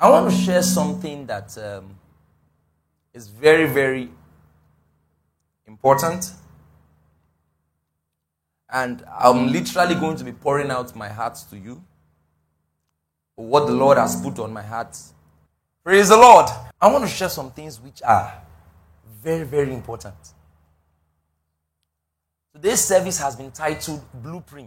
I want to share something that is very, very important. And I'm literally going to be pouring out my heart to you. What the Lord has put on my heart. Praise the Lord. I want to share some things which are very, very important. Today's service has been titled Blueprint.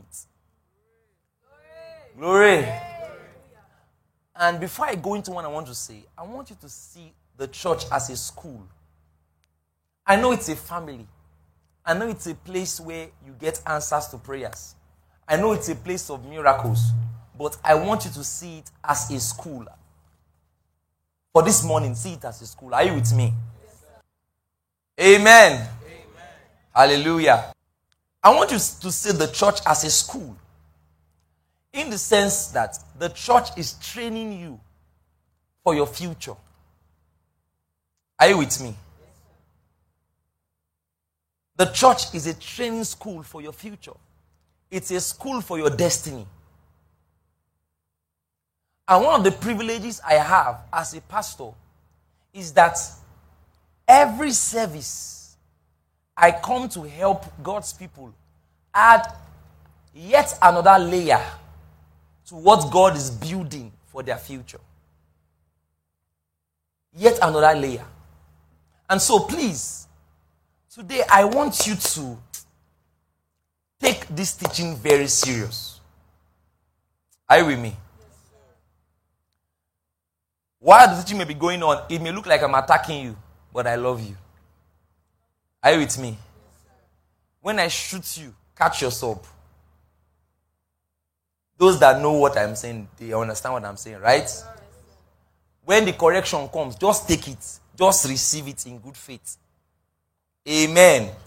Glory. And before I go into what I want to say, I want you to see the church as a school. I know it's a family. I know it's a place where you get answers to prayers. I know it's a place of miracles. But I want you to see it as a school. For this morning, see it as a school. Are you with me? Yes, Amen. Amen. Hallelujah. I want you to see the church as a school. In the sense that the church is training you for your future. Are you with me? The church is a training school for your future. It's a school for your destiny. And one of the privileges I have as a pastor is that every service I come to help God's people add yet another layer to what God is building for their future. Yet another layer. And so please, today I want you to take this teaching very serious. Are you with me? While the teaching may be going on, it may look like I'm attacking you, but I love you. Are you with me? When I shoot you, catch yourself. Those that know what I'm saying, they understand what I'm saying, right? When the correction comes, just take it. Just receive it in good faith. Amen. Amen.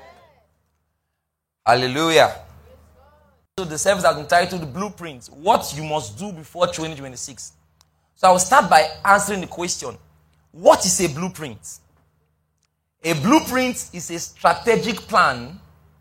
Hallelujah. So the service has been titled Blueprint. What you must do before 2026. So I will start by answering the question. What is a blueprint? A blueprint is a strategic plan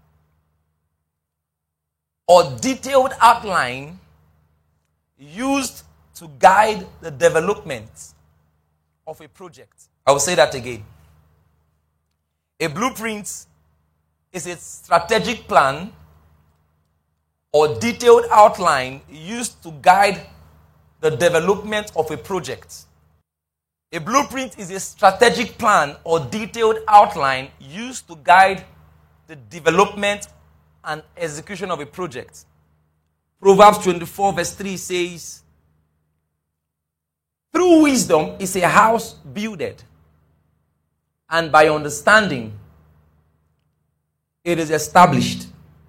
or detailed outline used to guide the development of a project. I will say that again. A blueprint is a strategic plan or detailed outline used to guide the development of a project. A blueprint is a strategic plan or detailed outline used to guide the development and execution of a project. Proverbs 24 verse 3 says, "Through wisdom is a house builded, and by understanding it is established."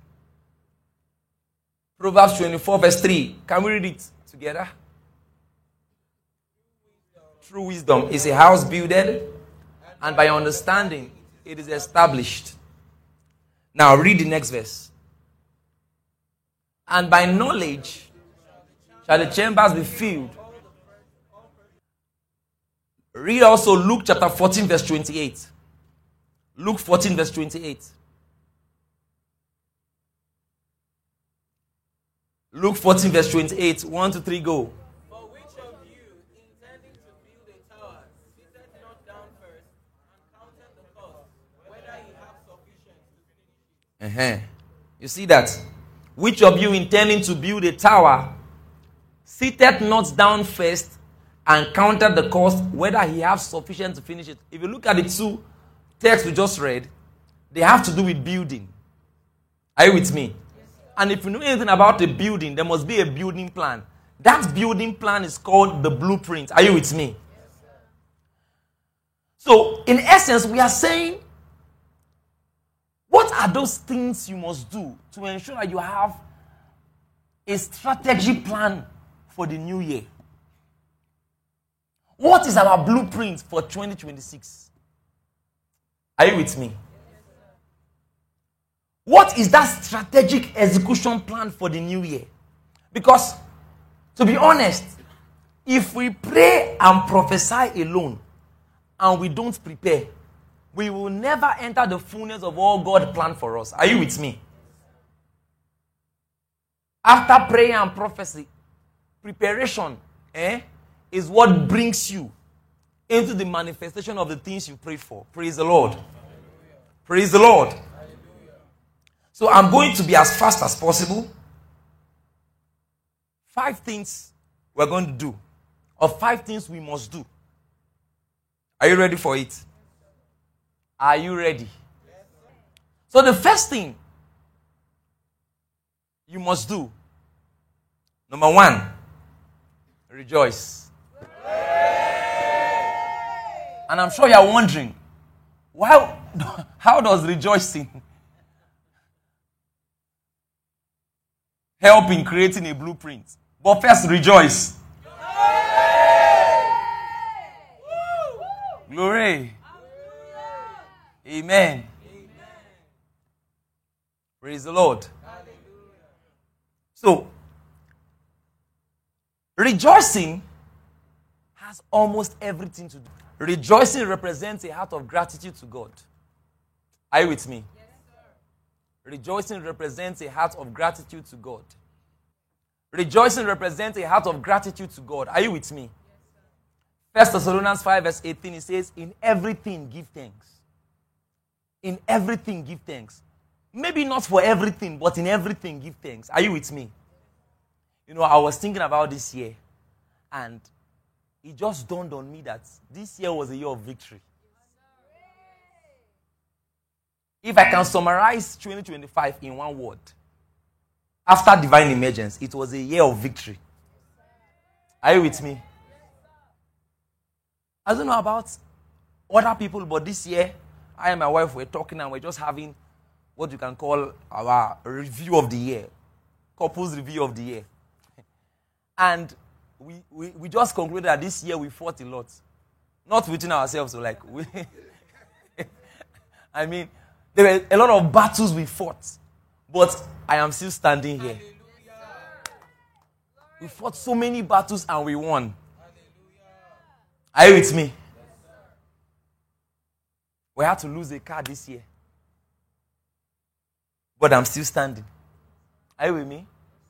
Proverbs 24 verse 3. Can we read it together? Through wisdom is a house builded, and by understanding it is established. Now read the next verse. "And by knowledge shall the chambers be filled." Read also Luke chapter 14 verse 28. Luke 14 verse 28. Luke 14 verse 28. 1 to 3 go. "For which of you, intending to build a tower, sitteth not down first, and counteth the cost, whether he have sufficient to finish it?" You see that? "Which of you intending to build a tower, sitteth not down first, and counted the cost, whether he has sufficient to finish it?" If you look at the two texts we just read, they have to do with building. Are you with me? Yes, and if you know anything about a building, there must be a building plan. That building plan is called the blueprint. Are you with me? Yes, so, in essence, we are saying, what are those things you must do to ensure that you have a strategy plan for the new year? What is our blueprint for 2026? Are you with me? What is that strategic execution plan for the new year? Because, to be honest, if we pray and prophesy alone and we don't prepare, we will never enter the fullness of all God planned for us. Are you with me? After prayer and prophecy, preparation is what brings you into the manifestation of the things you prayed for. Praise the Lord. Praise the Lord. So I'm going to be as fast as possible. 5 things we're going to do, or 5 things we must do. Are you ready for it? Are you ready? So the first thing you must do, number 1, rejoice. And I'm sure you're wondering, how does rejoicing help in creating a blueprint? But first, rejoice. Glory. Amen. Praise the Lord. So, rejoicing has almost everything to do. Rejoicing represents a heart of gratitude to God. Are you with me? Yes, sir. Rejoicing represents a heart of gratitude to God. Rejoicing represents a heart of gratitude to God. Are you with me? Yes, 1 Thessalonians 5 verse 18, it says, in everything give thanks. In everything give thanks. Maybe not for everything, but in everything give thanks. Are you with me? You know, I was thinking about this year, and it just dawned on me that this year was a year of victory. If I can summarize 2025 in one word, after divine emergence, it was a year of victory. Are you with me? I don't know about other people, but this year, I and my wife were talking and we're just having what you can call our review of the year, couples review of the year. And we just concluded that this year we fought a lot. Not within ourselves, so like, I mean, there were a lot of battles we fought, but I am still standing here. We fought so many battles and we won. Are you with me? We had to lose a car this year, but I'm still standing. Are you with me?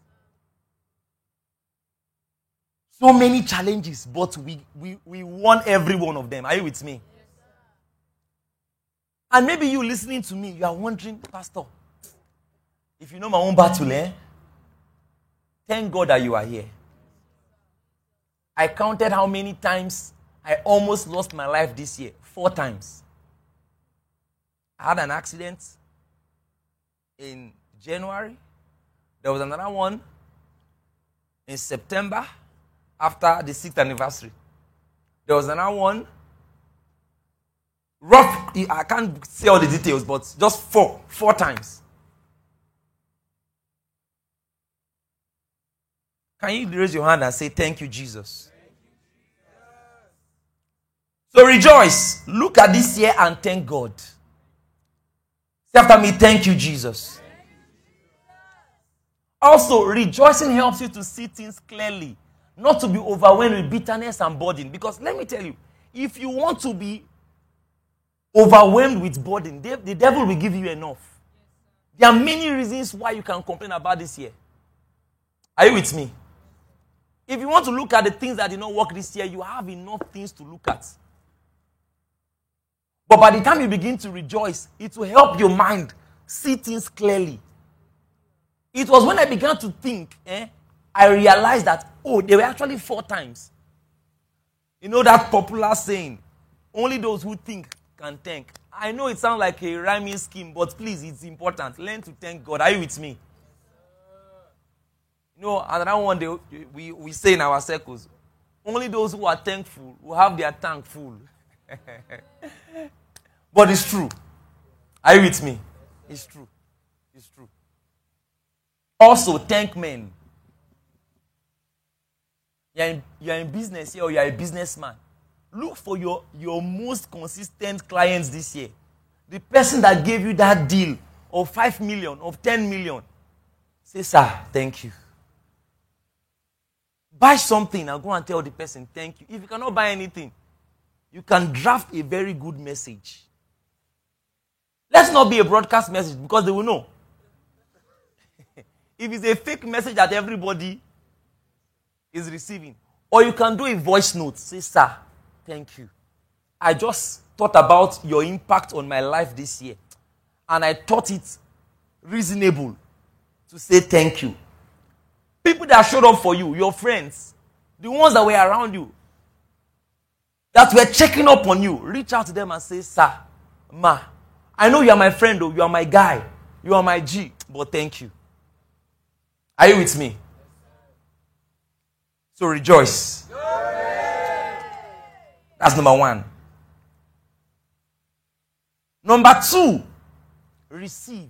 So many challenges, but we won every one of them. Are you with me? And maybe you listening to me, you are wondering, Pastor, if you know my own battle, thank God that you are here. I counted how many times I almost lost my life this year. 4 times. I had an accident in January. There was another one in September after the 6th anniversary. There was another one. Rough, I can't say all the details, but just 4 times. Can you raise your hand and say, thank you, Jesus? So rejoice. Look at this year and thank God. Say after me, thank you, Jesus. Also, rejoicing helps you to see things clearly, not to be overwhelmed with bitterness and burden. Because let me tell you, if you want to be overwhelmed with burden, the devil will give you enough. There are many reasons why you can complain about this year. Are you with me? If you want to look at the things that did not work this year, you have enough things to look at. But by the time you begin to rejoice, it will help your mind see things clearly. It was when I began to think, I realized that, there were actually 4 times. You know that popular saying, only those who think can thank. I know it sounds like a rhyming scheme, but please, it's important. Learn to thank God. Are you with me? You know, another one we say in our circles, only those who are thankful will have their tank full. But it's true. Are you with me? It's true. It's true. Also, thank men. You're in business here or you're a businessman. Look for your most consistent clients this year. The person that gave you that deal of 5 million, of 10 million. Say, sir, thank you. Buy something and go and tell the person, thank you. If you cannot buy anything, you can draft a very good message. Let's not be a broadcast message because they will know. If it's a fake message that everybody is receiving, Or you can do a voice note. Say, sir, thank you. I just thought about your impact on my life this year. And I thought it reasonable to say thank you. People that showed up for you, your friends, the ones that were around you, that were checking up on you, reach out to them and say, sir, ma, I know you are my friend, though. You are my guy. You are my G, but thank you. Are you with me? So rejoice. That's number one. Number two, receive.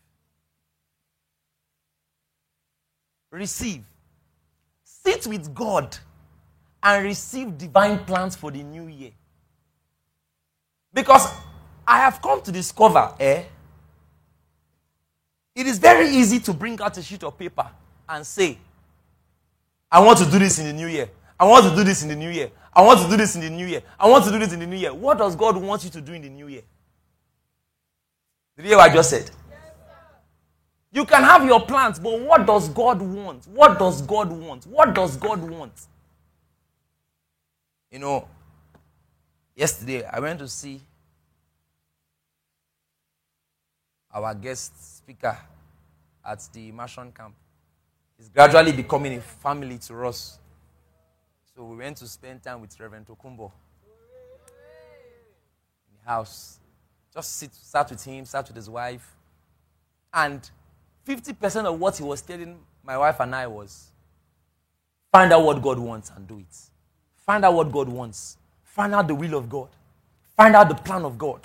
Receive. Sit with God and receive divine plans for the new year. Because I have come to discover, it is very easy to bring out a sheet of paper and say, I want to do this in the new year. I want to do this in the new year. I want to do this in the new year. I want to do this in the new year. What does God want you to do in the new year? Did you hear what I just said? You can have your plans, but what does God want? What does God want? What does God want? You know, yesterday I went to see our guest speaker at the immersion camp. He's gradually becoming a family to us. So we went to spend time with Reverend Tokumbo in the house. Just sat with him, sat with his wife. And 50% of what he was telling my wife and I was, find out what God wants and do it. Find out what God wants. Find out the will of God. Find out the plan of God.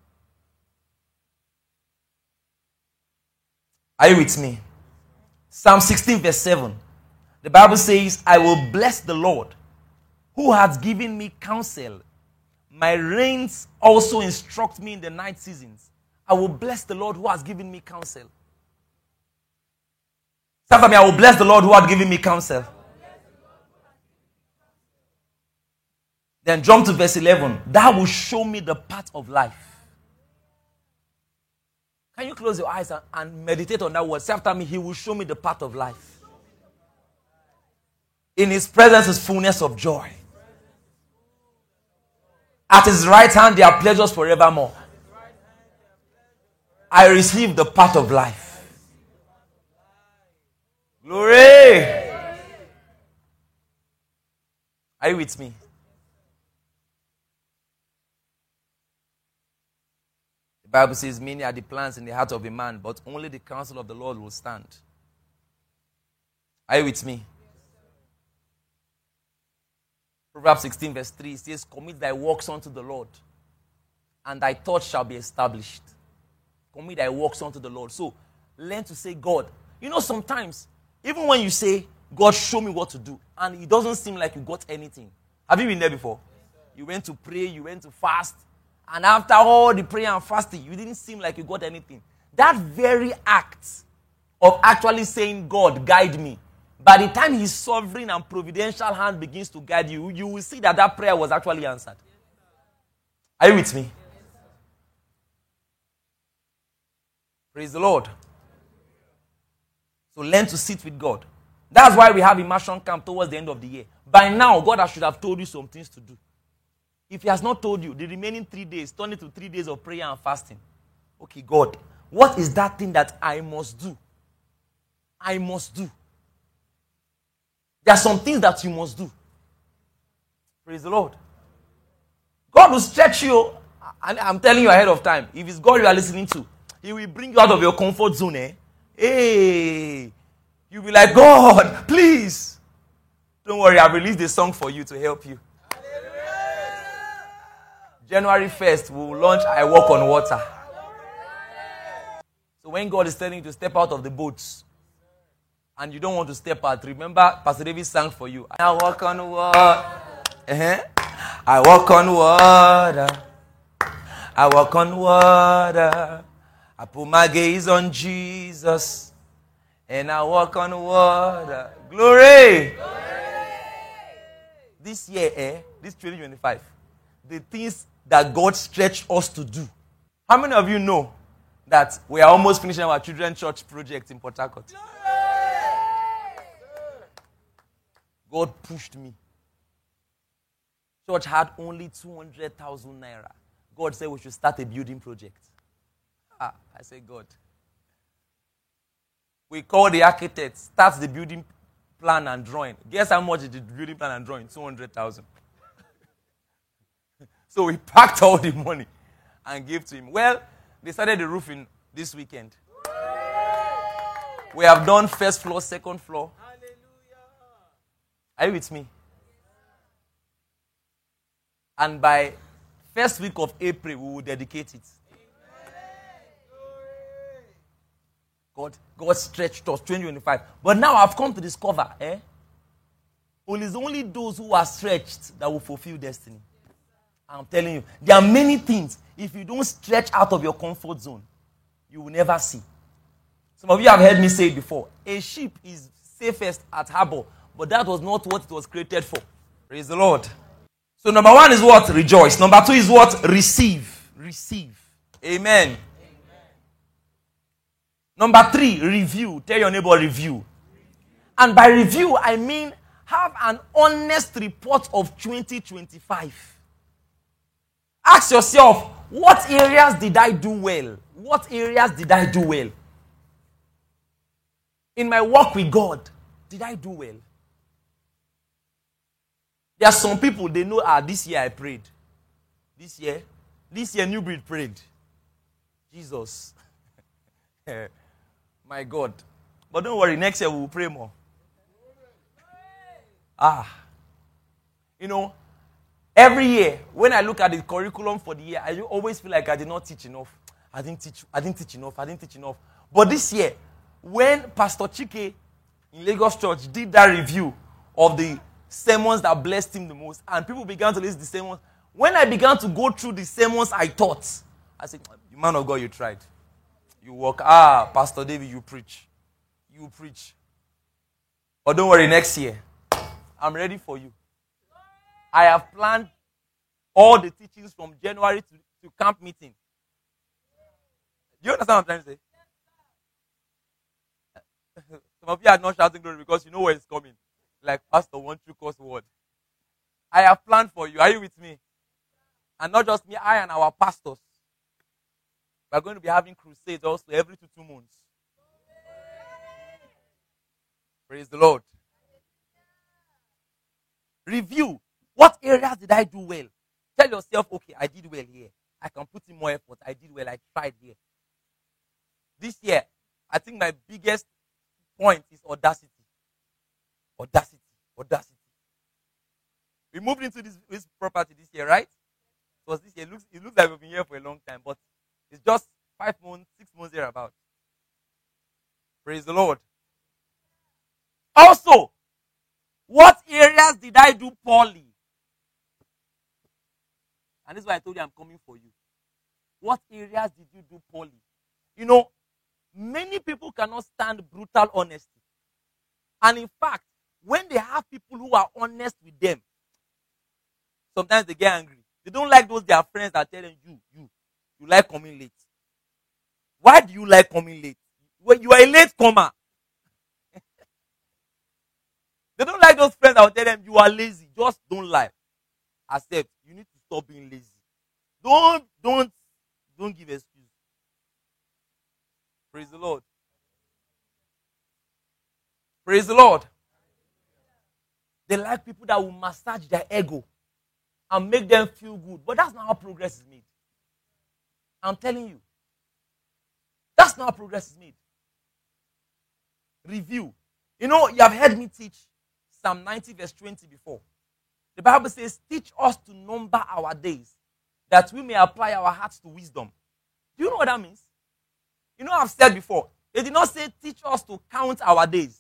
Are you with me? Psalm 16 verse 7. The Bible says, I will bless the Lord who has given me counsel. My reins also instruct me in the night seasons. I will bless the Lord who has given me counsel. Say for me, I will bless the Lord who has given me counsel. Then jump to verse 11. That will show me the path of life. Can you close your eyes and meditate on that word? Say after me, he will show me the path of life. In his presence is fullness of joy. At his right hand there are pleasures forevermore. I receive the path of life. Glory! Are you with me? The Bible says, many are the plans in the heart of a man, but only the counsel of the Lord will stand. Are you with me? Proverbs 16 verse 3 says, commit thy works unto the Lord, and thy thoughts shall be established. Commit thy works unto the Lord. So, learn to say, God. You know, sometimes, even when you say, God, show me what to do, and it doesn't seem like you got anything. Have you been there before? You went to pray, you went to fast, and after all the prayer and fasting, you didn't seem like you got anything. That very act of actually saying, God, guide me, by the time his sovereign and providential hand begins to guide you, you will see that that prayer was actually answered. Are you with me? Praise the Lord. So learn to sit with God. That's why we have immersion camp towards the end of the year. By now, God should have told you some things to do. If he has not told you, the remaining 3 days, turn it to 3 days of prayer and fasting. Okay, God, what is that thing that I must do? I must do. There are some things that you must do. Praise the Lord. God will stretch you. And I'm telling you ahead of time. If it's God you are listening to, he will bring you out of your comfort zone. Hey. You'll be like, God, please. Don't worry, I've released a song for you to help you. January 1st, we will launch I Walk on Water. So when God is telling you to step out of the boats, and you don't want to step out, remember Pastor David sang for you. I walk on water. I walk on water. I walk on water. I put my gaze on Jesus. And I walk on water. Glory! This year, this 2025, the things that God stretched us to do. How many of you know that we are almost finishing our children's church project in Port Harcourt? God pushed me. Church had only 200,000 naira. God said we should start a building project. I said, God. We call the architect, starts the building plan and drawing. Guess how much is the building plan and drawing? 200,000. So we packed all the money and gave to him. Well, they started the roofing this weekend. We have done first floor, second floor. Are you with me? And by first week of April, we will dedicate it. God stretched us 2025. But now I've come to discover, only those who are stretched that will fulfill destiny. I'm telling you, there are many things. If you don't stretch out of your comfort zone, you will never see. Some of you have heard me say it before. A ship is safest at harbor, but that was not what it was created for. Praise the Lord. So number one is what? Rejoice. Number two is what? Receive. Receive. Amen. Number three, review. Tell your neighbor, review. And by review, I mean have an honest report of 2025. Ask yourself, what areas did I do well? What areas did I do well? In my walk with God, did I do well? There are some people, they know, this year I prayed. This year, New Breed prayed. Jesus. My God. But don't worry, next year we will pray more. Every year, when I look at the curriculum for the year, I always feel like I did not teach enough. I didn't teach enough. But this year, when Pastor Chike in Lagos Church did that review of the sermons that blessed him the most, and people began to list the sermons, when I began to go through the sermons I taught, I said, man of God, you tried. You work. Pastor David, you preach. You preach. But don't worry, next year, I'm ready for you. I have planned all the teachings from January to camp meeting. Do you understand what I'm trying to say? Some of you are not shouting glory because you know where it's coming. Like Pastor, one true course word. I have planned for you. Are you with me? And not just me, I and our pastors. We're going to be having crusades also every 2 months. Praise the Lord. Review. What areas did I do well? Tell yourself, okay, I did well here. I can put in more effort. I did well. I tried here. This year, I think my biggest point is audacity. Audacity. We moved into this property this year, right? Because this year it looks like we've been here for a long time, but it's just 5 months, 6 months thereabout. Praise the Lord. Also, what areas did I do poorly? And this is why I told you I'm coming for you. What areas did you do poorly? Many people cannot stand brutal honesty. And in fact, when they have people who are honest with them, sometimes they get angry. They don't like those their friends that tell them, you like coming late. Why do you like coming late? Well, you are a late comer. They don't like those friends that will tell them you are lazy. Just don't lie. Accept. You need to stop being lazy. Don't give excuse. Praise the Lord. Praise the Lord. They like people that will massage their ego and make them feel good. But that's not how progress is made. I'm telling you. That's not how progress is made. Review. You have heard me teach Psalm 90 verse 20 before. The Bible says, teach us to number our days, that we may apply our hearts to wisdom. Do you know what that means? I've said before, it did not say teach us to count our days.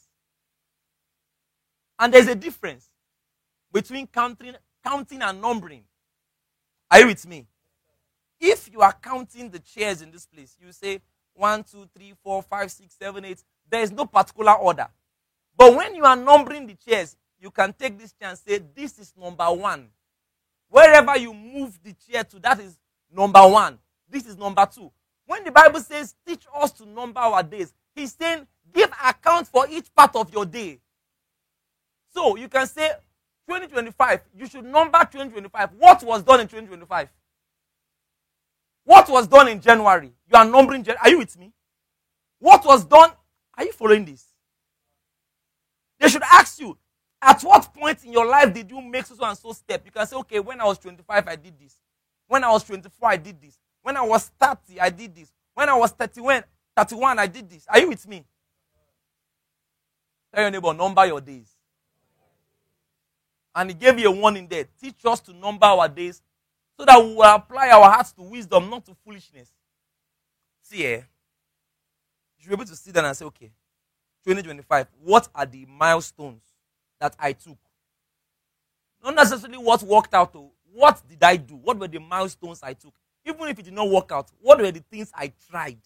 And there's a difference between counting and numbering. Are you with me? If you are counting the chairs in this place, you say 1, 2, 3, 4, 5, 6, 7, 8. There is no particular order. But when you are numbering the chairs, you can take this chair and say, this is number 1. Wherever you move the chair to, that is number 1. This is number 2. When the Bible says, teach us to number our days, he's saying, give account for each part of your day. So you can say, 2025, you should number 2025. What was done in 2025? What was done in January? You are numbering. Are you with me? What was done? Are you following this? They should ask you, at what point in your life did you make so and so step? You can say, okay, when I was 25, I did this. When I was 24, I did this. When I was 30, I did this. When I was 31, I did this. Are you with me? Tell your neighbor, number your days. And he gave you a warning there. Teach us to number our days so that we will apply our hearts to wisdom, not to foolishness. See, you should be able to sit down and say, okay, 2025, what are the milestones that I took? Not necessarily what worked out. What did I do? What were the milestones I took? Even if it did not work out, what were the things I tried?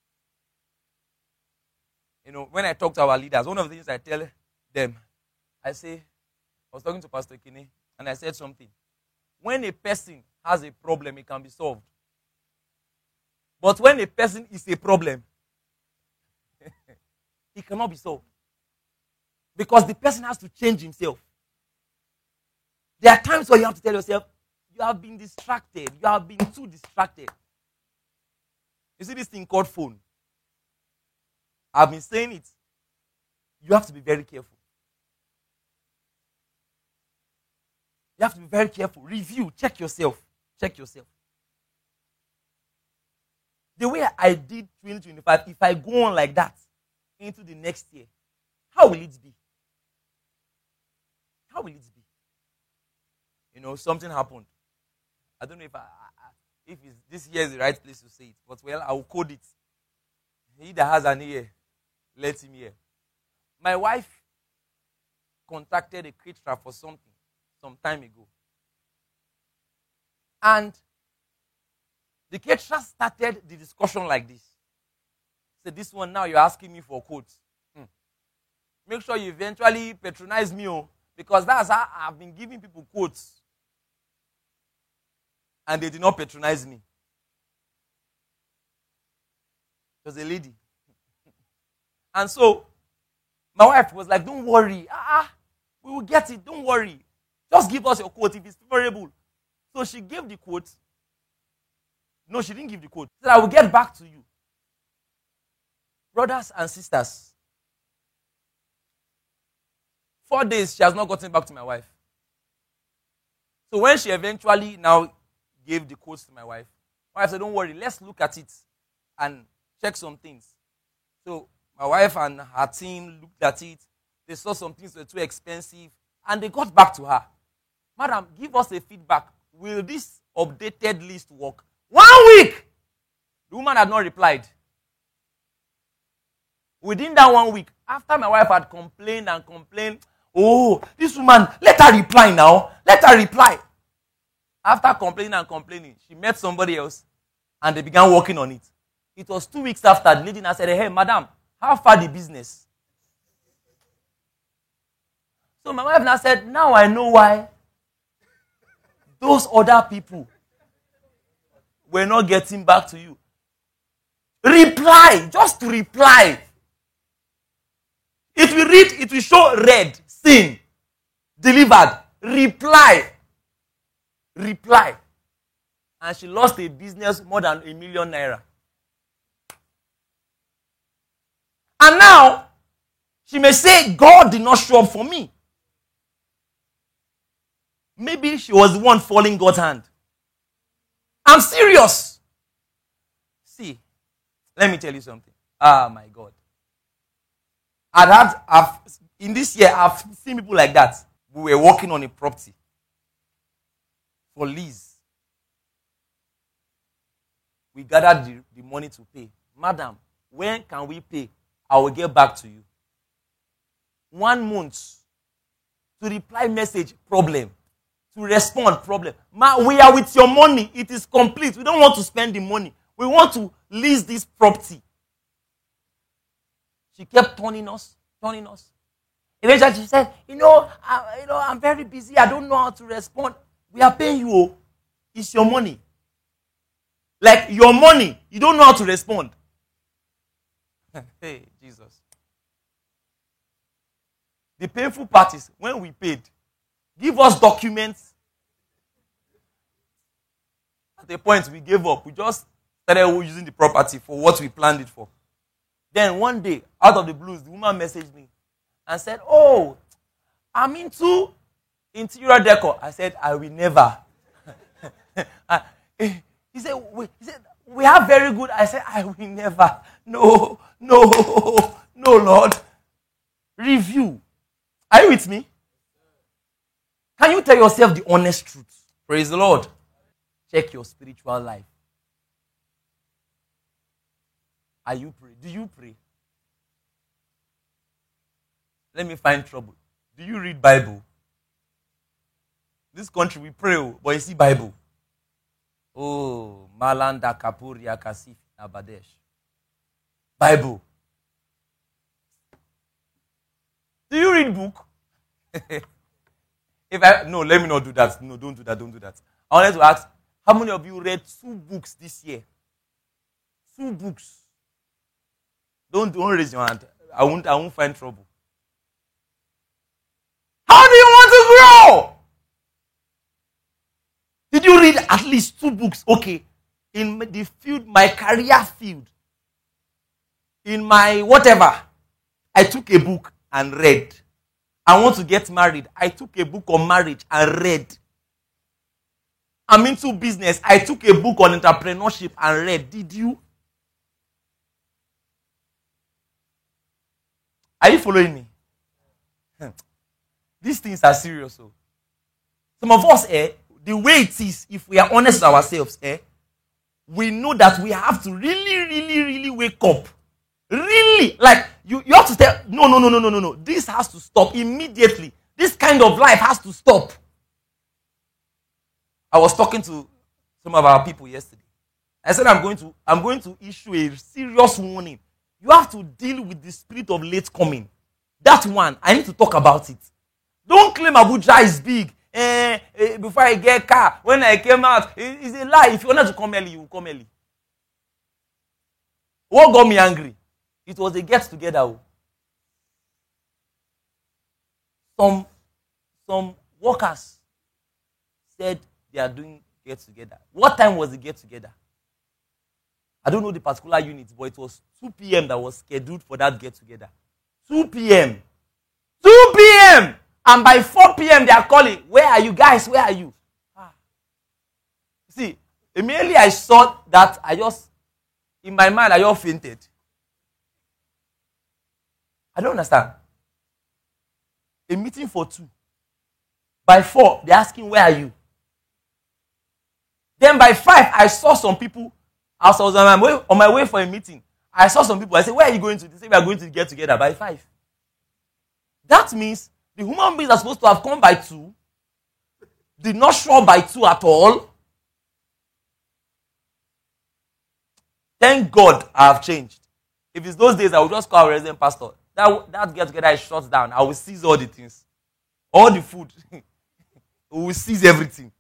When I talk to our leaders, one of the things I tell them, I say, I was talking to Pastor Kine, and I said something. When a person has a problem, it can be solved. But when a person is a problem, it cannot be solved. Because the person has to change himself. There are times where you have to tell yourself, you have been distracted. You have been too distracted. You see this thing called phone? I've been saying it. You have to be very careful. You have to be very careful. Review. Check yourself. Check yourself. The way I did 2025, if I go on like that into the next year, how will it be? How will it be? Something happened. I don't know if this year is the right place to say it, but I will code it. He that has an ear, let him hear. My wife contacted a caterer for something some time ago. And the caterer started the discussion like this. Said, this one now you're asking me for quotes. Make sure you eventually patronize me, because that's how I've been giving people quotes. And they did not patronize me. It was a lady. And so, my wife was like, don't worry. We will get it. Don't worry. Just give us your quote if it's favorable. So she gave the quote. No, she didn't give the quote. She said, I will get back to you. Brothers and sisters, 4 days, she has not gotten back to my wife. So when she eventually now gave the quotes to my wife said, don't worry, let's look at it and check some things. So my wife and her team looked at it. They saw some things were too expensive, and they got back to her. Madam, give us a feedback. Will this updated list work? 1 week! The woman had not replied. Within that 1 week, after my wife had complained and complained, oh, this woman, let her reply now. Let her reply. After complaining and complaining, she met somebody else, and they began working on it. It was 2 weeks after the lady now said, hey, madam, how far the business? So my wife now said, now I know why those other people were not getting back to you. Reply, just to reply. It will show read, seen, delivered, reply. Reply. And she lost a business more than ₦1 million. And now, she may say, God did not show up for me. Maybe she was the one falling God's hand. I'm serious. See, let me tell you something. Ah, my God. In this year, I've seen people like that. We were working on a property for lease. We gathered the money to pay. Madam, when can we pay? I will get back to you. 1 month. To reply message, problem. To respond, problem. We are with your money. It is complete. We don't want to spend the money. We want to lease this property. She kept turning us. Eventually she said, I'm very busy. I don't know how to respond. We are paying you. It's your money. Like your money. You don't know how to respond. Hey, Jesus. The painful part is when we paid, Give us documents. At the point we gave up. We just started using the property for what we planned it for. Then one day, out of the blues, the woman messaged me and said, oh, I'm into interior decor. I said, I will never. He said, we have very good. I said, I will never. No, Lord. Review. Are you with me? Can you tell yourself the honest truth? Praise the Lord. Check your spiritual life. Are you pray? Do you pray? Let me find trouble. Do you read Bible? This country we pray, but you see Bible. Oh, Malanda Kapuria Kasif Abadesh. Bible. Do you read book? No, let me not do that. No, don't do that. I wanted to ask, how many of you read 2 books this year? 2 books. Don't raise your hand. I won't find trouble. How do you want to grow? Did you read at least 2 books? Okay. In the field, my career field, in my whatever, I took a book and read. I want to get married. I took a book on marriage and read. I'm into business. I took a book on entrepreneurship and read. Did you? Are you following me? These things are serious. So. Some of us, the way it is, if we are honest with ourselves, we know that we have to really wake up. Really. Like, you have to say, no. This has to stop immediately. This kind of life has to stop. I was talking to some of our people yesterday. I said, I'm going to issue a serious warning. You have to deal with the spirit of late coming. That one, I need to talk about it. Don't claim Abuja is big. Before I get a car, when I came out, it's a lie. If you wanted to come early, you will come early. What got me angry? It was a get-together. Some workers said they are doing get-together. What time was the get-together? I don't know the particular unit, but it was 2 p.m. that was scheduled for that get-together. 2 p.m. 2 p.m. And by 4 p.m. they are calling, where are you guys? Where are you? See, immediately I saw that, in my mind, I just fainted. I don't understand. A meeting for 2. By 4, they're asking, where are you? Then by 5, I saw some people. I was on my way for a meeting. I saw some people. I said, where are you going to? They said, we are going to get together by 5. That means the human beings are supposed to have come by 2, did not show up by 2 at all. Thank God I have changed. If it's those days, I would just call our resident pastor. That get together is shut down. I will seize all the things. All the food. We will seize everything.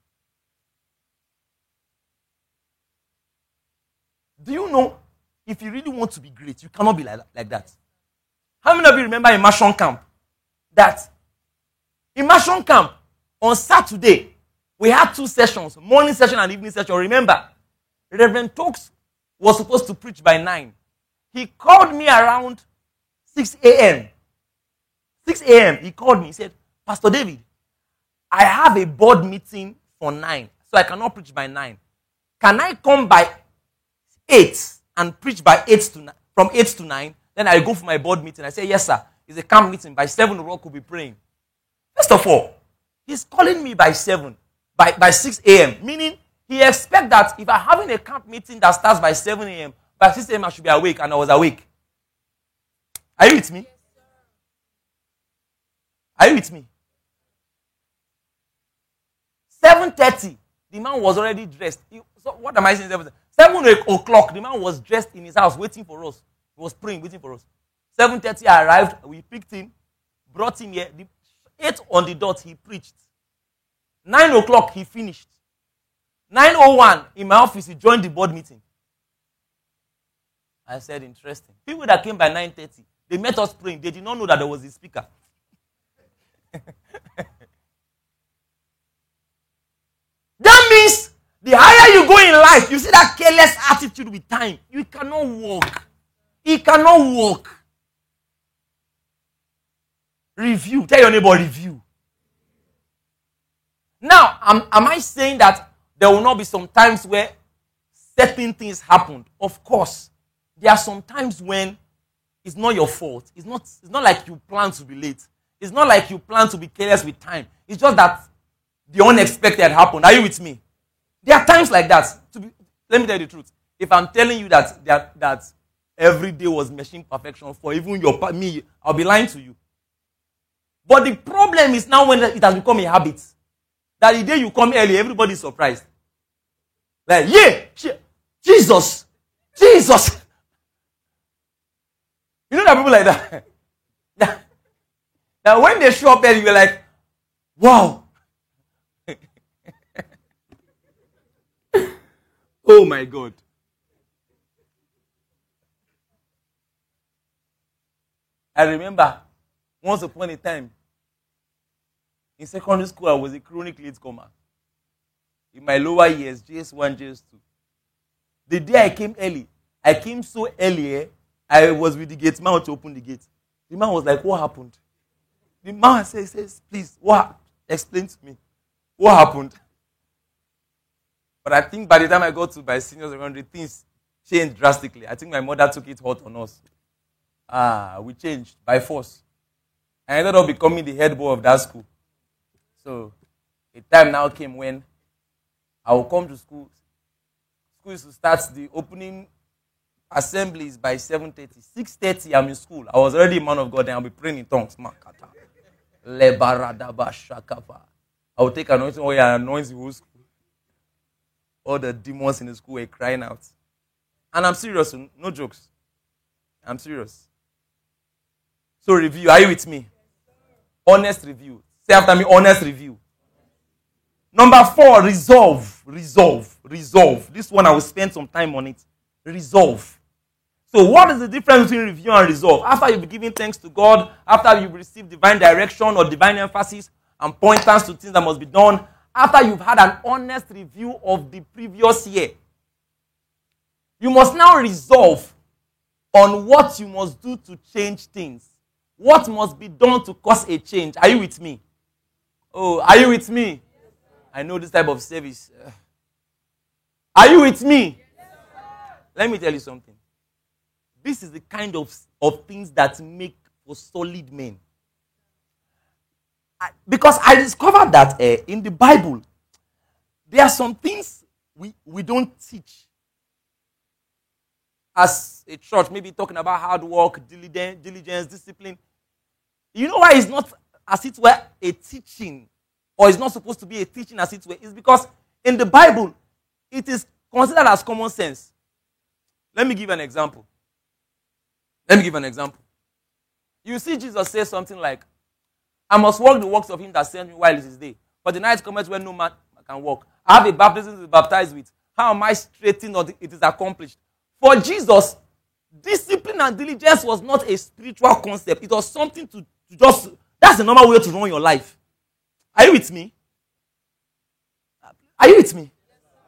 Do you know, if you really want to be great, you cannot be like that. How many of you remember immersion camp? That immersion camp, on Saturday, we had 2 sessions, morning session and evening session. Remember, Reverend Tokes was supposed to preach by 9. He called me around 6 a.m. 6 a.m. He called me. He said, Pastor David, I have a board meeting for 9, so I cannot preach by 9. Can I come by 8 and preach by 8 to 9, from 8 to 9? Then I go for my board meeting. I say, yes, sir. It's a camp meeting. By 7 o'clock, we'll be praying. First of all, he's calling me by 7, by 6 a.m., meaning he expects that if I'm having a camp meeting that starts by 7 a.m., by 6 a.m. I should be awake, and I was awake. Are you with me? Are you with me? 7:30, the man was already dressed. So what am I saying? 7 o'clock, the man was dressed in his house waiting for us. He was praying, waiting for us. 7:30 I arrived, we picked him, brought him here. 8 on the dot, he preached. 9 o'clock, he finished. 9:01, in my office, he joined the board meeting. I said, interesting. People that came by 9:30, they met us praying. They did not know that there was a speaker. life, you see that careless attitude with time, you cannot walk. It cannot walk. Review. Tell your neighbor, review. Now, am I saying that there will not be some times where certain things happened? Of course. There are some times when it's not your fault. It's not like you plan to be late. It's not like you plan to be careless with time. It's just that the unexpected happened. Are you with me? There are times like that. Let me tell you the truth. If I'm telling you that every day was machine perfection for even me, I'll be lying to you. But the problem is now when it has become a habit. That the day you come early, everybody is surprised. Like, yeah, Jesus. You know that people like that? That when they show up early, you're like, wow. Oh my God. I remember once upon a time, in secondary school, I was a chronic latecomer. In my lower years, JS1, JS2. The day I came early, I came so early, I was with the gate man to open the gate. The man was like, what happened? The man says, please, explain to me. What happened? But I think by the time I got to my senior secondary, things changed drastically. I think my mother took it hot on us. We changed by force. I ended up becoming the head boy of that school. So, a time now came when I will come to school. School used to start the opening assemblies by 7:30. 6:30, I'm in school. I was already a man of God and I'll be praying in tongues. I will take anointing oil and anoint the whole school. All the demons in the school were crying out. And I'm serious, no jokes. I'm serious. So review, are you with me? Honest review. Say after me, honest review. Number 4, resolve. This one I will spend some time on it. Resolve. So what is the difference between review and resolve? After you've given thanks to God, after you've received divine direction or divine emphasis and pointers to things that must be done, after you've had an honest review of the previous year, you must now resolve on what you must do to change things. What must be done to cause a change? Are you with me? Oh, are you with me? I know this type of service. Are you with me? Let me tell you something. This is the kind of things that make for solid men. Because I discovered that in the Bible, there are some things we don't teach. As a church, maybe talking about hard work, diligence, discipline. You know why it's not as it were a teaching, or it's not supposed to be a teaching as it were? It's because in the Bible, it is considered as common sense. Let me give an example. You see Jesus say something like, I must walk the works of him that sent me while it is day. But the night cometh when no man can walk. I have a baptism to be baptized with. How am I straightened or it is accomplished? For Jesus, discipline and diligence was not a spiritual concept. It was something to just, that's the normal way to run your life. Are you with me? Are you with me?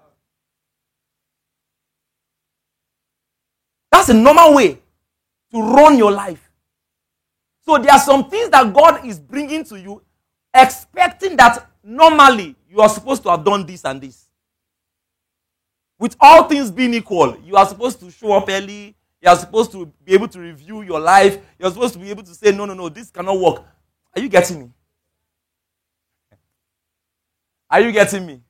That's a normal way to run your life. So there are some things that God is bringing to you, expecting that normally you are supposed to have done this and this. With all things being equal, you are supposed to show up early. You are supposed to be able to review your life. You are supposed to be able to say, no, this cannot work. Are you getting me? Are you getting me?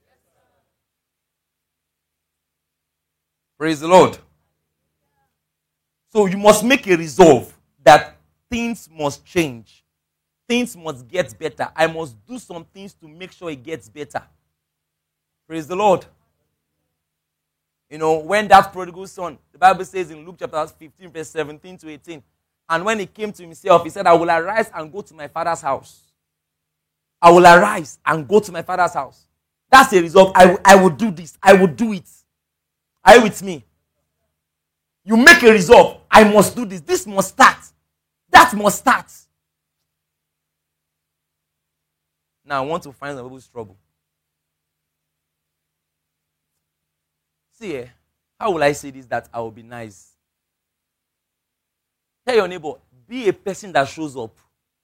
Praise the Lord. So you must make a resolve that things must change. Things must get better. I must do some things to make sure it gets better. Praise the Lord. You know, when that prodigal son, the Bible says in Luke chapter 15, verse 17 to 18, and when he came to himself, he said, I will arise and go to my father's house. I will arise and go to my father's house. That's a resolve. I will do this. I will do it. Are you with me? You make a resolve. I must do this. This must start. That must start. Now I want to find some people's trouble. See, how will I say this that I will be nice? Tell your neighbor, be a person that shows up.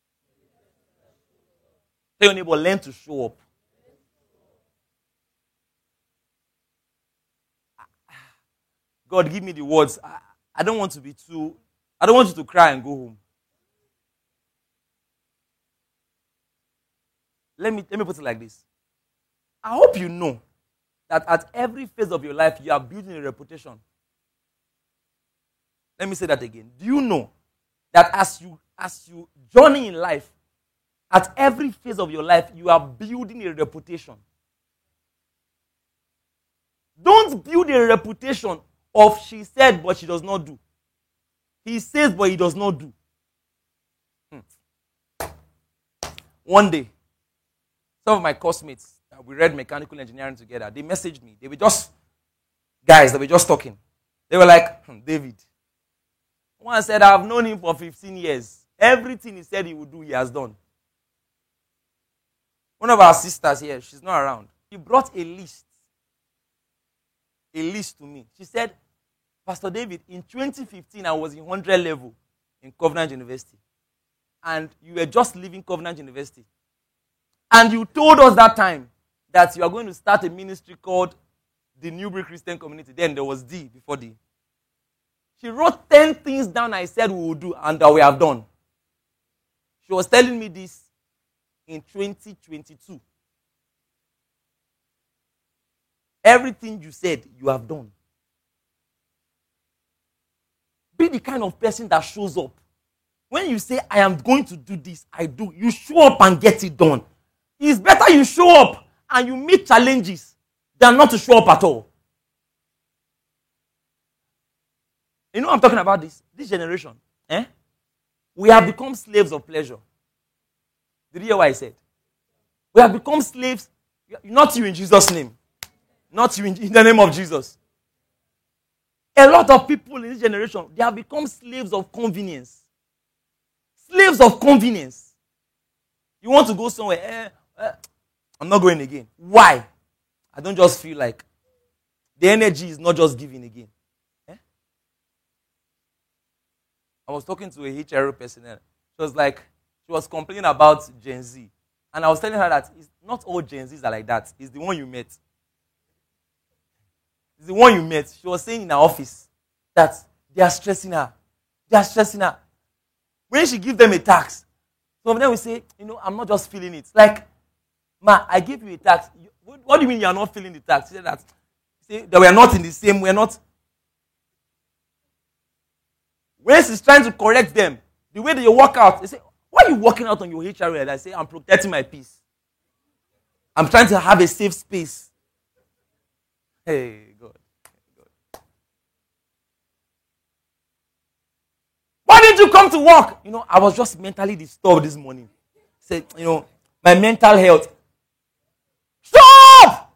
Tell your neighbor, learn to show up. God, give me the words. I don't want to be too... I don't want you to cry and go home. Let me put it like this. I hope you know that at every phase of your life, you are building a reputation. Let me say that again. Do you know that as you journey in life, at every phase of your life, you are building a reputation? Don't build a reputation of she said but she does not do. He says but he does not do. One day, some of my classmates, we read mechanical engineering together, they messaged me. They were just talking. They were like, David. One said, I've known him for 15 years. Everything he said he would do, he has done. One of our sisters here, she's not around. She brought a list to me. She said, Pastor David, in 2015, I was in 100 level in Covenant University. And you were just leaving Covenant University. And you told us that time that you are going to start a ministry called the Newbury Christian Community. Then there was D before D. She wrote 10 things down I said we would do and that we have done. She was telling me this in 2022. Everything you said, you have done. Be the kind of person that shows up. When you say, I am going to do this, I do. You show up and get it done. It's better you show up and you meet challenges than not to show up at all. You know what I'm talking about this generation. We have become slaves of pleasure. Did you hear what I said? We have become slaves, not you in Jesus' name. Not you in the name of Jesus. A lot of people in this generation, they have become slaves of convenience. Slaves of convenience. You want to go somewhere, I'm not going again. Why? I don't just feel like the energy is not just giving again. I was talking to a HRO personnel. She was complaining about Gen Z. And I was telling her that it's not all Gen Zs are like that. It's the one you met. It's the one you met. She was saying in her office that they are stressing her. They are stressing her. When she gives them a tax, some of them will say, I'm not just feeling it. Like, ma, I give you a tax. What do you mean you are not feeling the tax? She said that we are not in the same, we are not. When she's trying to correct them, the way they walk out, they say, why are you walking out on your HRA? And I say, I'm protecting my peace. I'm trying to have a safe space. Hey, God. Why didn't you come to work? I was just mentally disturbed this morning. Said, my mental health. Stop!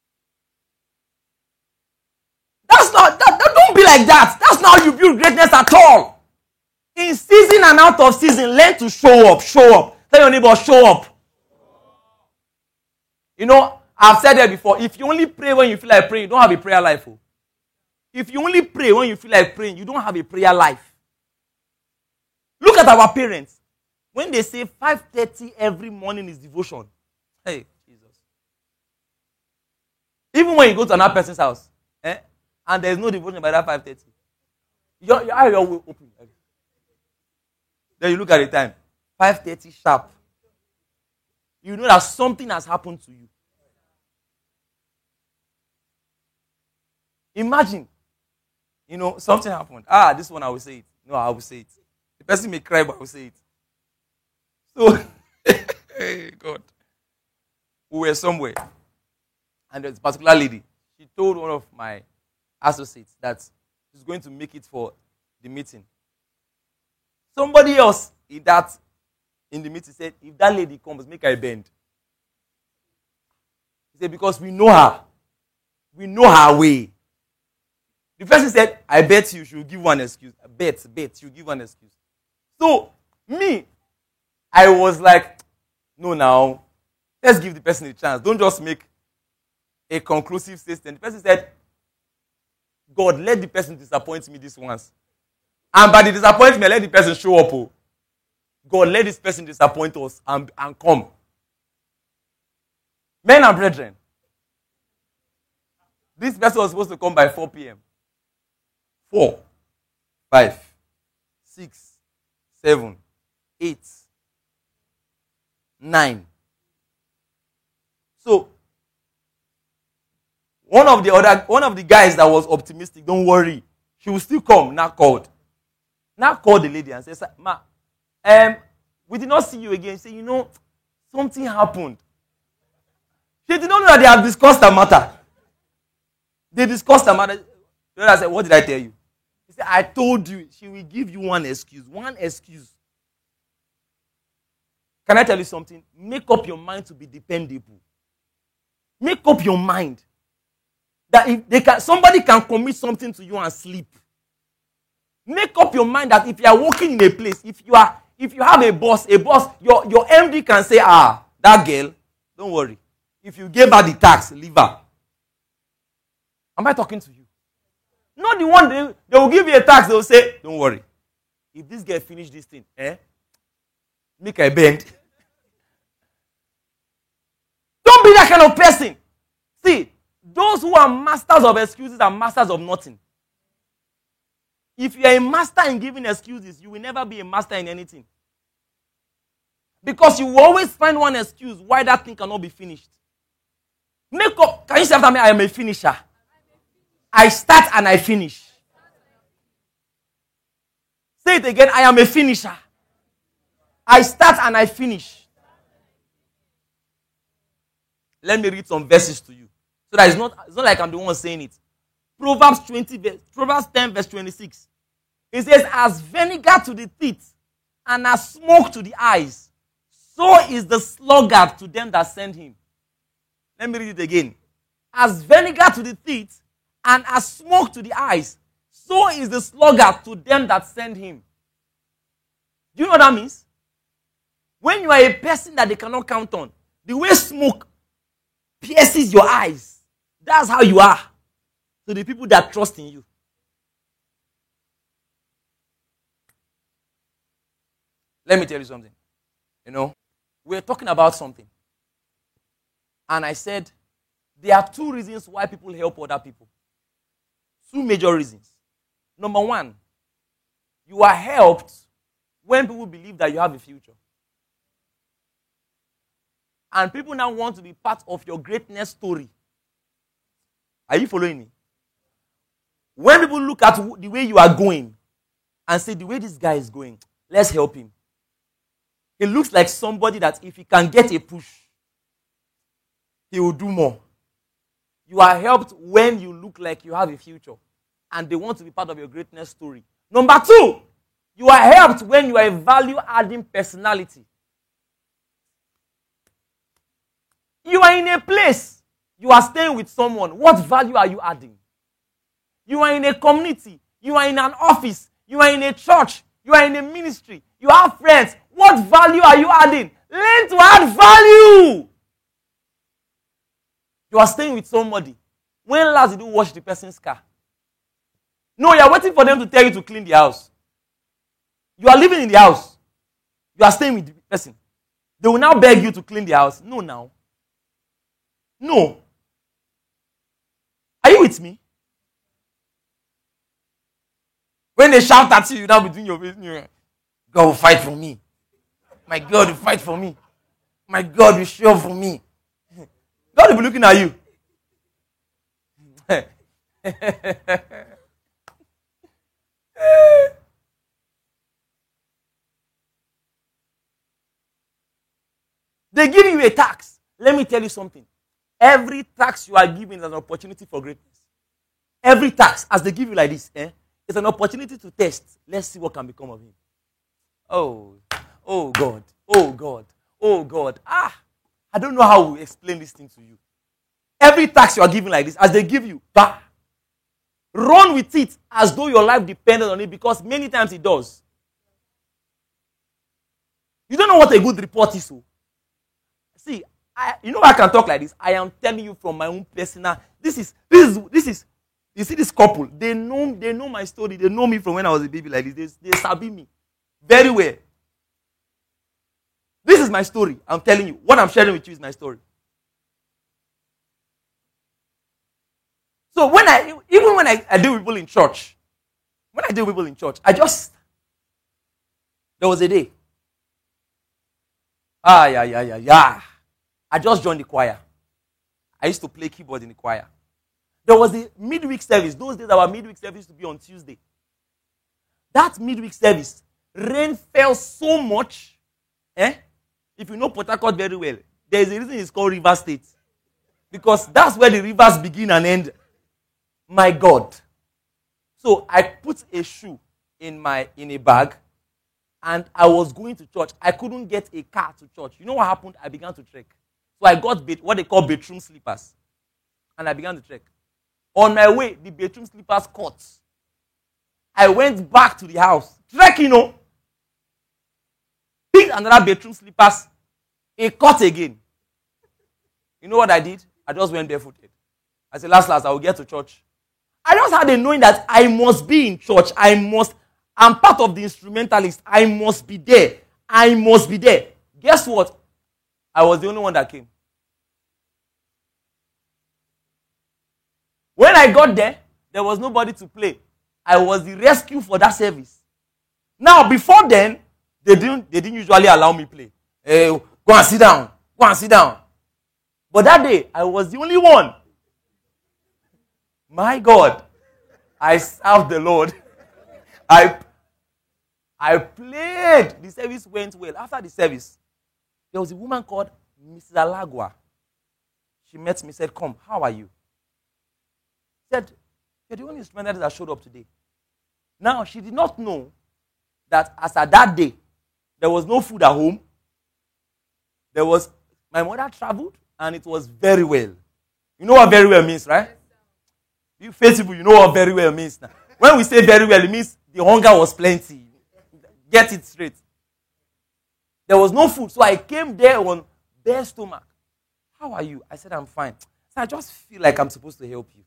Don't be like that. That's not how you build greatness at all. In season and out of season, learn to show up. Show up. Tell your neighbor, show up. I've said that before. If you only pray when you feel like praying, you don't have a prayer life. If you only pray when you feel like praying, you don't have a prayer life. Look at our parents. When they say 5:30 every morning is devotion. Hey, Jesus. Even when you go to another person's house, and there's no devotion by that 5:30, your eye will open. Then you look at the time. 5:30 sharp. You know that something has happened to you. Imagine, something happened. This one I will say it. No, I will say it. The person may cry, but I will say it. So, hey, God. We were somewhere. And there's a particular lady. She told one of my associates that she's going to make it for the meeting. Somebody else in the meeting said, if that lady comes, make her bend. He said, because we know her. We know her way. The person said, I bet you she'll give one excuse. Bet, she'll give one excuse. So, me, I was like, no, now, let's give the person a chance. Don't just make a conclusive statement. The person said, God, let the person disappoint me this once. And by the disappointment, let the person show up. Oh. God, let this person disappoint us and come. Men and brethren, this person was supposed to come by 4 p.m. 4, 5, 6, 7, 8, 9. So, one of the guys that was optimistic, don't worry, she will still come. Now called the lady and says, "Ma, we did not see you again." Say, something happened. She did not know that they have discussed the matter. They discussed the matter. The other said, "What did I tell you?" He said, "I told you." She will give you one excuse. One excuse. Can I tell you something? Make up your mind to be dependable. Make up your mind that if somebody can commit something to you and sleep. Make up your mind that if you are working in a place, if you have a boss, your MD can say, that girl, don't worry. If you gave her the tax, leave her. Am I talking to you? Not the one they will give you a tax, they will say, don't worry. If this girl finish this thing, make her bend. Don't be that kind of person. See, those who are masters of excuses are masters of nothing. If you are a master in giving excuses, you will never be a master in anything. Because you will always find one excuse why that thing cannot be finished. Make up. Can you say after me, I am a finisher? I start and I finish. Say it again, I am a finisher. I start and I finish. Let me read some verses to you. So that it's not like I'm the one saying it. Proverbs 10 verse 26. It says, as vinegar to the teeth and as smoke to the eyes, so is the sluggard to them that send him. Let me read it again. As vinegar to the teeth and as smoke to the eyes, so is the sluggard to them that send him. Do you know what that means? When you are a person that they cannot count on, the way smoke pierces your eyes, that's how you are to the people that trust in you. Let me tell you something. We're talking about something. And I said, there are two reasons why people help other people. Two major reasons. Number one, you are helped when people believe that you have a future. And people now want to be part of your greatness story. Are you following me? When people look at the way you are going and say, the way this guy is going, let's help him. It looks like somebody that if he can get a push, he will do more. You are helped when you look like you have a future and they want to be part of your greatness story. Number two, you are helped when you are a value-adding personality. You are in a place, you are staying with someone. What value are you adding? You are in a community, you are in an office, you are in a church, you are in a ministry, you have friends. What value are you adding? Learn to add value. You are staying with somebody. When last did you wash the person's car? No, you are waiting for them to tell you to clean the house. You are living in the house. You are staying with the person. They will now beg you to clean the house. No, now. No. Are you with me? When they shout at you, you now be doing your business. God will fight for me. My God will fight for me. My God will show up for me. God will be looking at you. They give you a tax. Let me tell you something. Every tax you are given is an opportunity for greatness. Every tax, as they give you like this, is an opportunity to test. Let's see what can become of him. Oh God, oh God, oh God. I don't know how to explain this thing to you. Every tax you are given like this, as they give you, run with it as though your life depended on it, because many times it does. You don't know what a good report is. So. See, I can talk like this. I am telling you from my own personal. This is You see this couple, they know my story. They know me from when I was a baby like this. They sabi me very well. This is my story. I'm telling you. What I'm sharing with you is my story. So when I deal with people in church, there was a day. I just joined the choir. I used to play keyboard in the choir. There was a midweek service. Those days our midweek service used to be on Tuesday. That midweek service, rain fell so much. If you know Port Harcourt very well, there is a reason it's called River State. Because that's where the rivers begin and end. My God. So I put a shoe in a bag and I was going to church. I couldn't get a car to church. You know what happened? I began to trek. So I got what they call bedroom slippers. And I began to trek. On my way, the bedroom slippers caught. I went back to the house. Trekking, picked another bedroom slippers. It caught again. You know what I did? I just went barefooted. I said, last, I will get to church. I just had a knowing that I must be in church. I'm part of the instrumentalist. I must be there. Guess what? I was the only one that came. When I got there, there was nobody to play. I was the rescue for that service. Now, before then, they didn't usually allow me play. Hey, go and sit down. But that day, I was the only one. My God, I served the Lord. I played. The service went well. After the service, there was a woman called Mrs. Alagua. She met me, said, come, how are you? Said, you're the only instrumentalist that showed up today. Now, she did not know that as at that day, there was no food at home. My mother traveled, and it was very well. You know what very well means, right? You face people, you know what very well means. Now. When we say very well, it means the hunger was plenty. Get it straight. There was no food, so I came there on bare stomach. How are you? I said, I'm fine. So I just feel like I'm supposed to help you.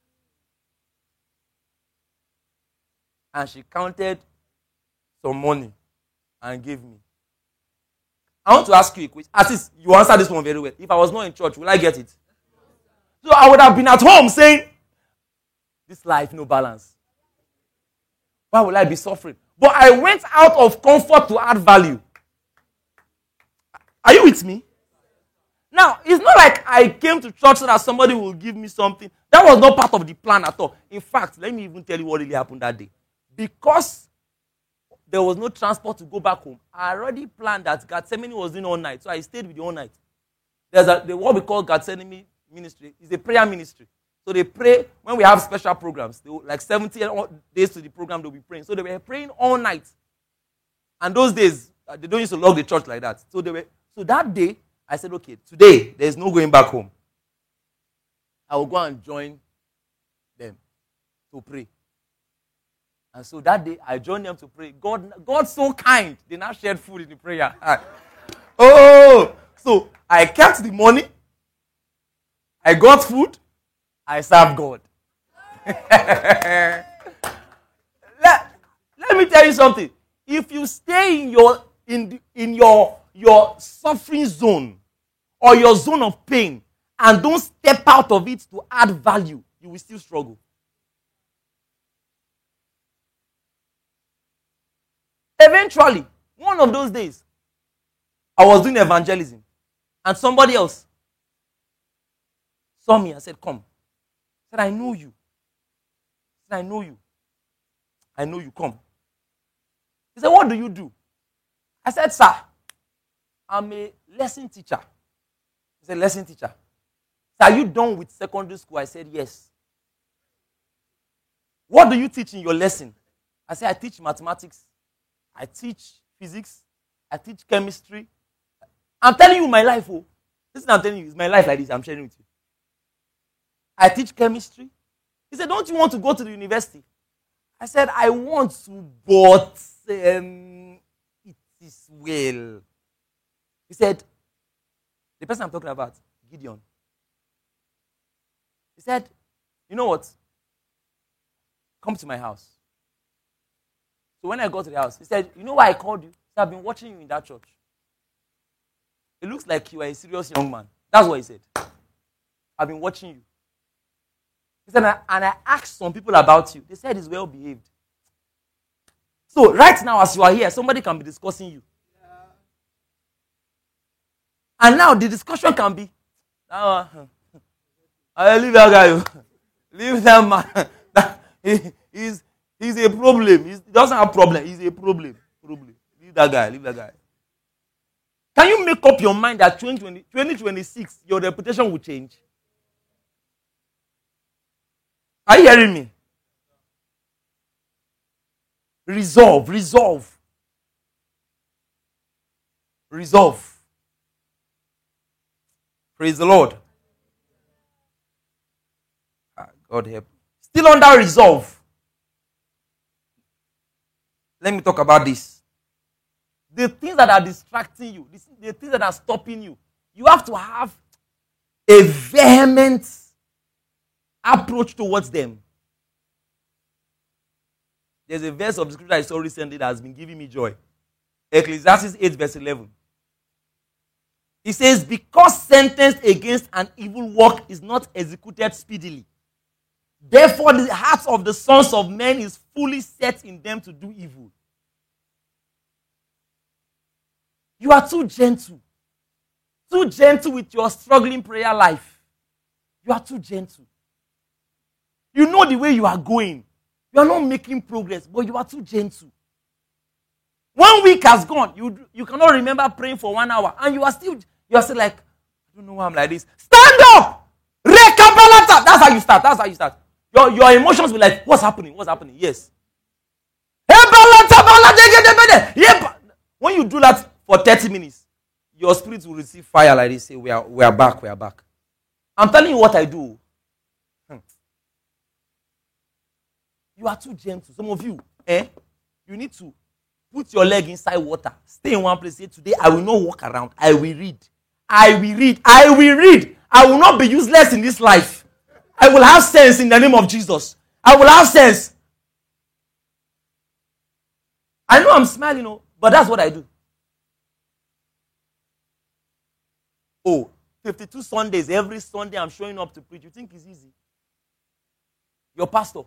And she counted some money and gave me. I want to ask you a question. At least you answer this one very well. If I was not in church, will I get it? So I would have been at home saying, this life, no balance. Why will I be suffering? But I went out of comfort to add value. Are you with me? Now, it's not like I came to church so that somebody will give me something. That was not part of the plan at all. In fact, let me even tell you what really happened that day. Because there was no transport to go back home, I already planned that Gethsemane was doing all night. So I stayed with you all night. There's what we call Gethsemane ministry. It's a prayer ministry. So they pray when we have special programs. Like 70 days to the program, they'll be praying. So they were praying all night. And those days, they don't used to lock the church like that. So that day, I said, okay, today, there's no going back home. I will go and join them to pray. And so that day, I joined them to pray. God's so kind. They now shared food in the prayer. So I kept the money. I got food. I served God. Let me tell you something. If you stay in your suffering zone or your zone of pain and don't step out of it to add value, you will still struggle. Eventually, one of those days, I was doing evangelism and somebody else saw me and said, come. I said, I know you. I said, I know you. I know you, come. He said, what do you do? I said, sir, I'm a lesson teacher. He said, lesson teacher. He said, are you done with secondary school? I said, yes. What do you teach in your lesson? I said, I teach mathematics. I teach physics. I teach chemistry. I'm telling you my life. Oh. Listen, I'm telling you, it's my life like this. I'm sharing with you. I teach chemistry. He said, don't you want to go to the university? I said, I want to, but it is well. He said, the person I'm talking about, Gideon. He said, you know what? come to my house. So when I got to the house, he said, you know why I called you? He said, I've been watching you in that church. It looks like you are a serious young man. That's what he said. I've been watching you. He said, and I asked some people about you. They said he's well behaved. So right now, as you are here, somebody can be discussing you. And now the discussion can be, I leave that guy. Leave that man. He's a problem. He doesn't have problem. He's a problem. Leave that guy. Leave that guy. Can you make up your mind that 2026, your reputation will change? Are you hearing me? Resolve. Praise the Lord. God help. Still under resolve. Let me talk about this. The things that are distracting you, the things that are stopping you, you have to have a vehement approach towards them. There's a verse of the scripture I saw recently that has been giving me joy. Ecclesiastes 8 verse 11. It says, because sentence against an evil work is not executed speedily, therefore the hearts of the sons of men is fully set in them to do evil. You are too gentle with your struggling prayer life. You are too gentle. You know the way you are going. You are not making progress, but you are too gentle. 1 week has gone. You cannot remember praying for 1 hour, and you are still like, I don't know why I'm like this. Stand up! Rekabalata! That's how you start. Your emotions will be like, what's happening? Yes. When you do that for 30 minutes, your spirit will receive fire like this. Say, we are back. I'm telling you what I do. You are too gentle. Some of you, you need to put your leg inside water. Stay in one place. Say, today I will not walk around. I will read. I will not be useless in this life. I will have sense in the name of Jesus. I will have sense. I know I'm smiling, but that's what I do. 52 Sundays. Every Sunday I'm showing up to preach. You think it's easy? Your pastor.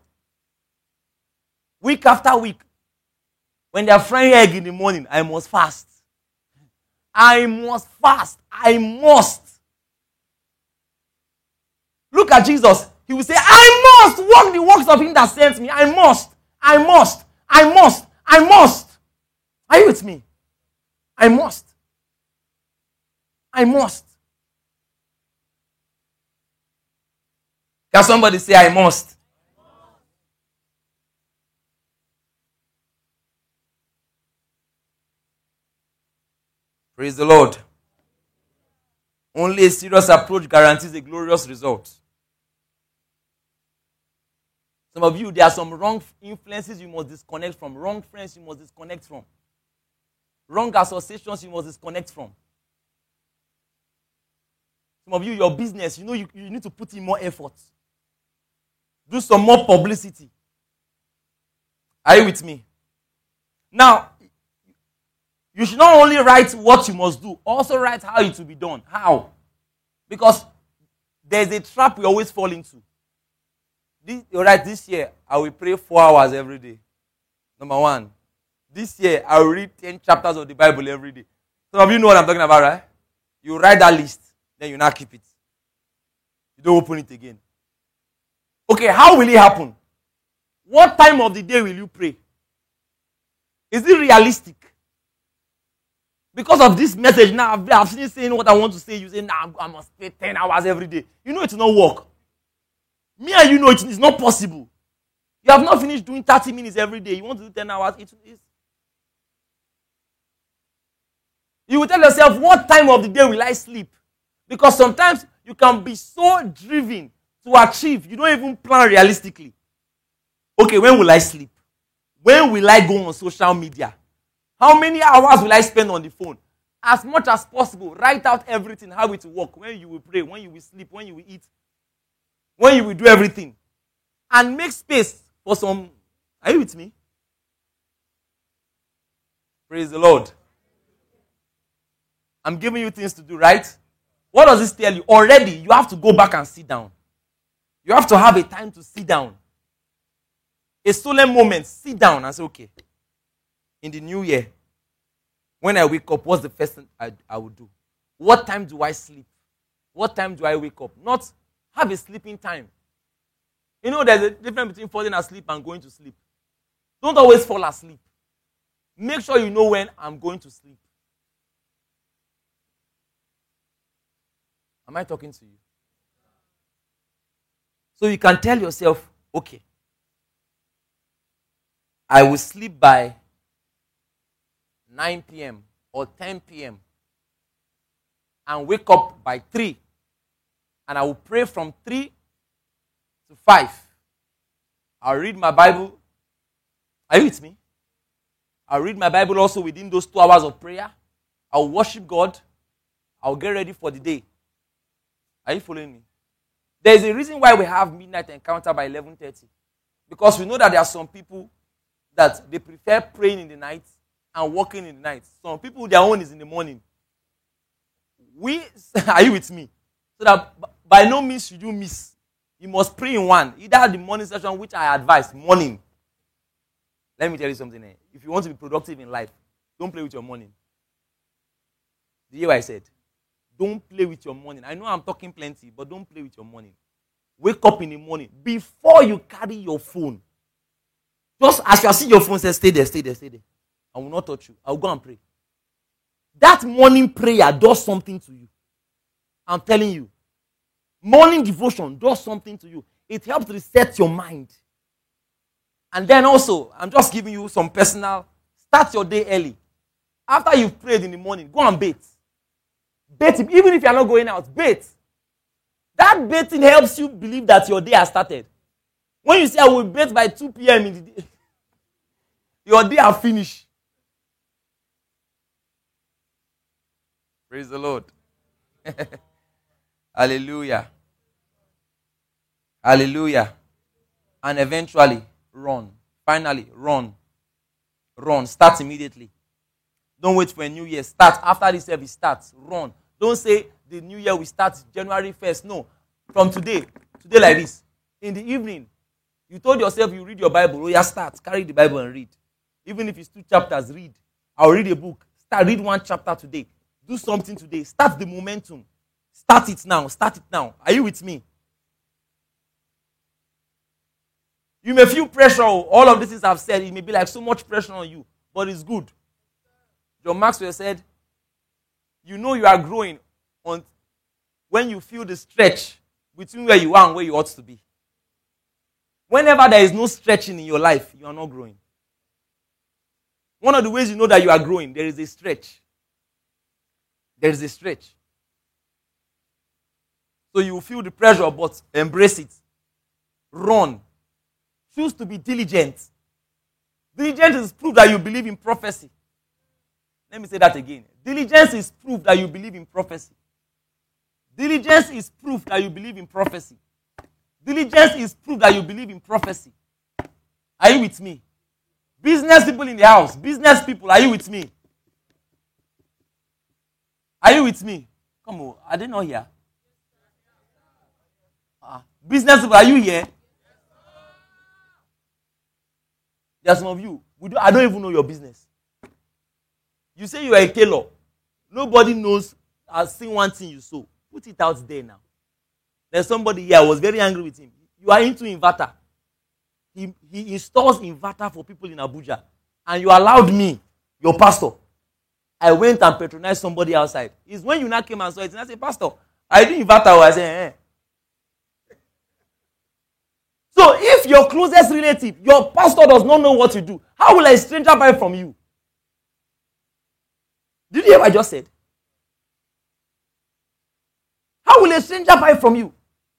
Week after week. When they are frying egg in the morning, I must fast. I must. Look at Jesus. He will say, I must walk the works of him that sent me. I must. Are you with me? I must. Can somebody say, I must? Praise the Lord. Only a serious approach guarantees a glorious result. Some of you, there are some wrong influences you must disconnect from. Wrong friends you must disconnect from. Wrong associations you must disconnect from. Some of you, your business, you need to put in more effort. Do some more publicity. Are you with me? Now, you should not only write what you must do, also write how it will be done. How? Because there's a trap we always fall into. This year, I will pray 4 hours every day. Number one. This year, I will read 10 chapters of the Bible every day. Some of you know what I'm talking about, right? You write that list, then you now keep it. You don't open it again. Okay, how will it happen? What time of the day will you pray? Is it realistic? Because of this message now, I've seen you saying what I want to say. You say, I must pray 10 hours every day. You know it will not work. Me and you know it is not possible. You have not finished doing 30 minutes every day. You want to do 10 hours. You will tell yourself, what time of the day will I sleep? Because sometimes you can be so driven to achieve, you don't even plan realistically. Okay, when will I sleep? When will I go on social media? How many hours will I spend on the phone? As much as possible, write out everything, how it will work, when you will pray, when you will sleep, when you will eat, when you will do everything. And make space For some, are you with me? Praise the Lord. I'm giving you things to do, right? What does this tell you? Already, you have to go back and sit down. You have to have a time to sit down. A solemn moment, sit down and say, okay, in the new year, when I wake up, what's the first thing I will do? What time do I sleep? What time do I wake up? Not have a sleeping time. You know, there's a difference between falling asleep and going to sleep. Don't always fall asleep. Make sure you know when I'm going to sleep. Am I talking to you? So you can tell yourself, okay, I will sleep by 9 p.m. or 10 p.m. and wake up by 3. And I will pray from 3 to 5. I'll read my Bible. Are you with me? I'll read my Bible also within those 2 hours of prayer. I'll worship God. I'll get ready for the day. Are you following me? There is a reason why we have midnight encounter by 11:30. Because we know that there are some people that they prefer praying in the night and working in the night. Some people, their own is in the morning. Are you with me? So that by no means should you miss. You must pray in one. Either the morning session, which I advise, morning. Let me tell you something. If you want to be productive in life, don't play with your morning. Did you hear what I said? Don't play with your morning. I know I'm talking plenty, but don't play with your morning. Wake up in the morning. Before you carry your phone, just as you see your phone, say, stay there, stay there, stay there. I will not touch you. I will go and pray. That morning prayer does something to you. I'm telling you. Morning devotion does something to you. It helps reset your mind. And then also, I'm just giving you some personal, start your day early. After you've prayed in the morning, go and bathe. Bathe, even if you're not going out, bathe. That bathing helps you believe that your day has started. When you say, I will bathe by 2 p.m. in the day, your day has finished. Praise the Lord. Hallelujah. Hallelujah. And eventually, run. Finally, run. Run. Start immediately. Don't wait for a new year. Start. After this service, start. Run. Don't say the new year will start January 1st. No. From today. Today like this. In the evening, you told yourself you read your Bible. Oh, yeah, start. Carry the Bible and read. Even if it's 2 chapters, read. I'll read a book. Start. Read 1 chapter today. Do something today. Start the momentum. Start it now. Start it now. Are you with me? You may feel pressure. All of these things I've said, it may be like so much pressure on you. But it's good. John Maxwell said, you know you are growing when you feel the stretch between where you are and where you ought to be. Whenever there is no stretching in your life, you are not growing. One of the ways you know that you are growing, there is a stretch. There is a stretch. So you will feel the pressure, but embrace it. Run. Choose to be diligent. Diligence is proof that you believe in prophecy. Let me say that again. Diligence is proof that you believe in prophecy. Diligence is proof that you believe in prophecy. Diligence is proof that you believe in prophecy. Are you with me? Business people in the house. Business people, are you with me? Are you with me? Come on, are they not here? Business people, are you here? There are some of you. I don't even know your business. You say you are a tailor. Nobody knows. I've seen one thing you sew. Put it out there now. There's somebody here. I was very angry with him. You are into inverter. He installs inverter for people in Abuja. And you allowed me, your pastor. I went and patronized somebody outside. It's when you now came and saw it. And I said, Pastor, I do inverter. I said, So if your closest relative, your pastor does not know what you do, how will a stranger buy from you? Did you hear what I just said? How will a stranger buy from you?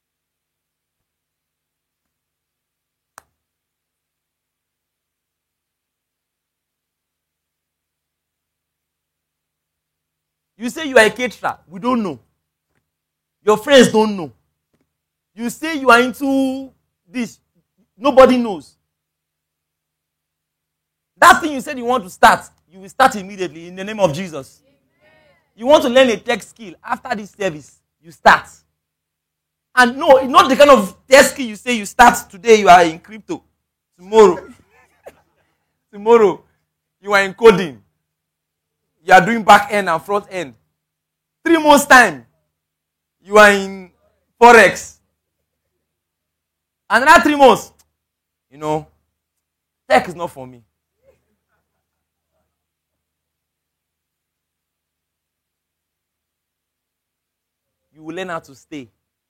You say you are a caterer. We don't know. Your friends don't know. You say you are into this. Nobody knows. That thing you said you want to start, you will start immediately in the name of Jesus. You want to learn a tech skill after this service, you start. And no, it's not the kind of tech skill you say you start today, you are in crypto. Tomorrow, you are in coding. You are doing back end and front end. 3 months time, you are in Forex. Another 3 months, tech is not for me. You will learn how to stay.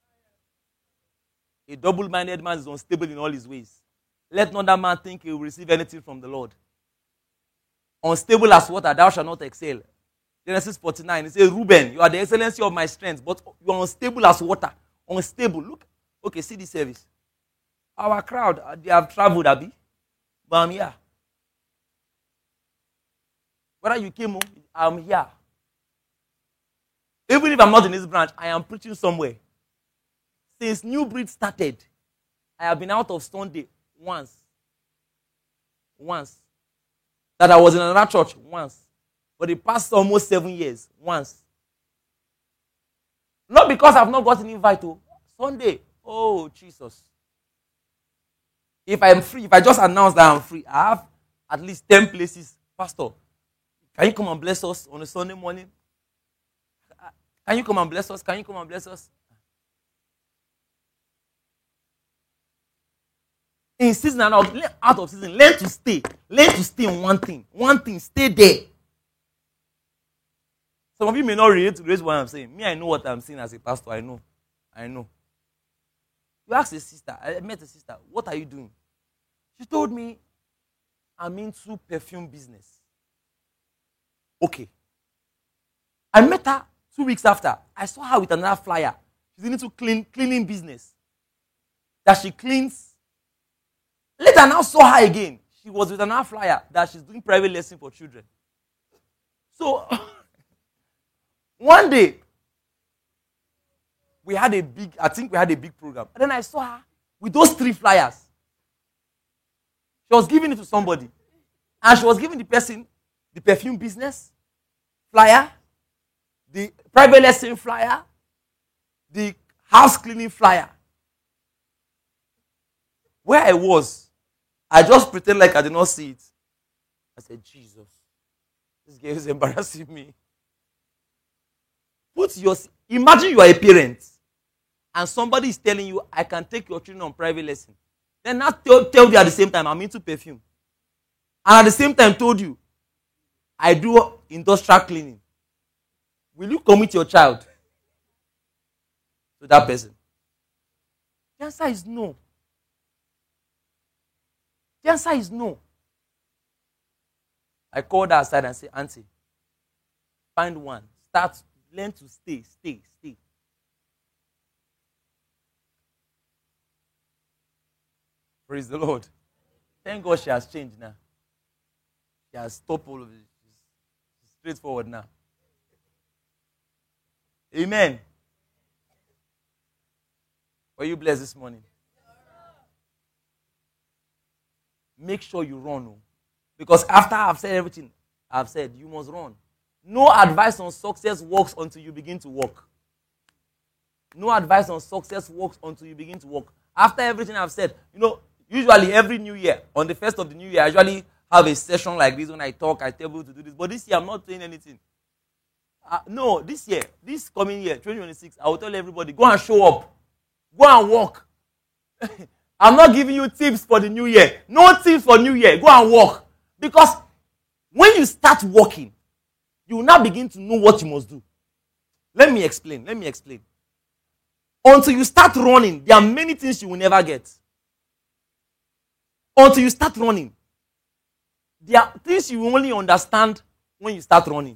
A double-minded man is unstable in all his ways. Let not that man think he will receive anything from the Lord. Unstable as water, thou shalt not excel. Genesis 49, it says, Reuben, you are the excellency of my strength, but you are unstable as water. Unstable. Look, okay, see this service. Our crowd, they have traveled, Abi, but I'm here. Whether you came home, I'm here. Even if I'm not in this branch, I am preaching somewhere. Since New Breed started, I have been out of Sunday once. That I was in another church once. For the past almost 7 years, once. Not because I've not gotten invite to Sunday. Oh, Jesus. If I'm free, if I just announce that I'm free, I have at least 10 places. Pastor, can you come and bless us on a Sunday morning? Can you come and bless us? Can you come and bless us? In season and out of season, learn to stay. Learn to stay on one thing. One thing, stay there. Some of you may not relate to what I'm saying. Me, I know what I'm saying as a pastor. I know. You ask a sister, I met a sister, what are you doing? She told me, I'm into perfume business. Okay. I met her 2 weeks after. I saw her with another flyer. She's into cleaning business. That she cleans. Later, I now saw her again. She was with another flyer that she's doing private lesson for children. So, one day, we had a big program. And then I saw her with those 3 flyers. She was giving it to somebody. And she was giving the person the perfume business flyer, the private lesson flyer, the house cleaning flyer. Where I was, I just pretend like I did not see it. I said, Jesus, this girl is embarrassing me. Imagine you are a parent and somebody is telling you, I can take your children on private lesson. Then not tell you at the same time, I'm into perfume. And at the same time told you, I do industrial cleaning. Will you commit your child to that person? The answer is no. The answer is no. I called her aside and said, Auntie, find one. Learn to stay. Praise the Lord. Thank God she has changed now. She has stopped all of it. She's straightforward now. Amen. Were you blessed this morning? Make sure you run. Because after I've said everything I've said, you must run. No advice on success works until you begin to work. No advice on success works until you begin to work. After everything I've said, usually every new year, on the first of the new year, I usually have a session like this when I talk, I tell people to do this. But this year, I'm not saying anything. No, this coming year, 2026, I will tell everybody, go and show up. Go and work. I'm not giving you tips for the new year. No tips for new year. Go and work. Because when you start working, you will now begin to know what you must do. Let me explain. Until you start running, there are many things you will never get. Until you start running, there are things you will only understand when you start running.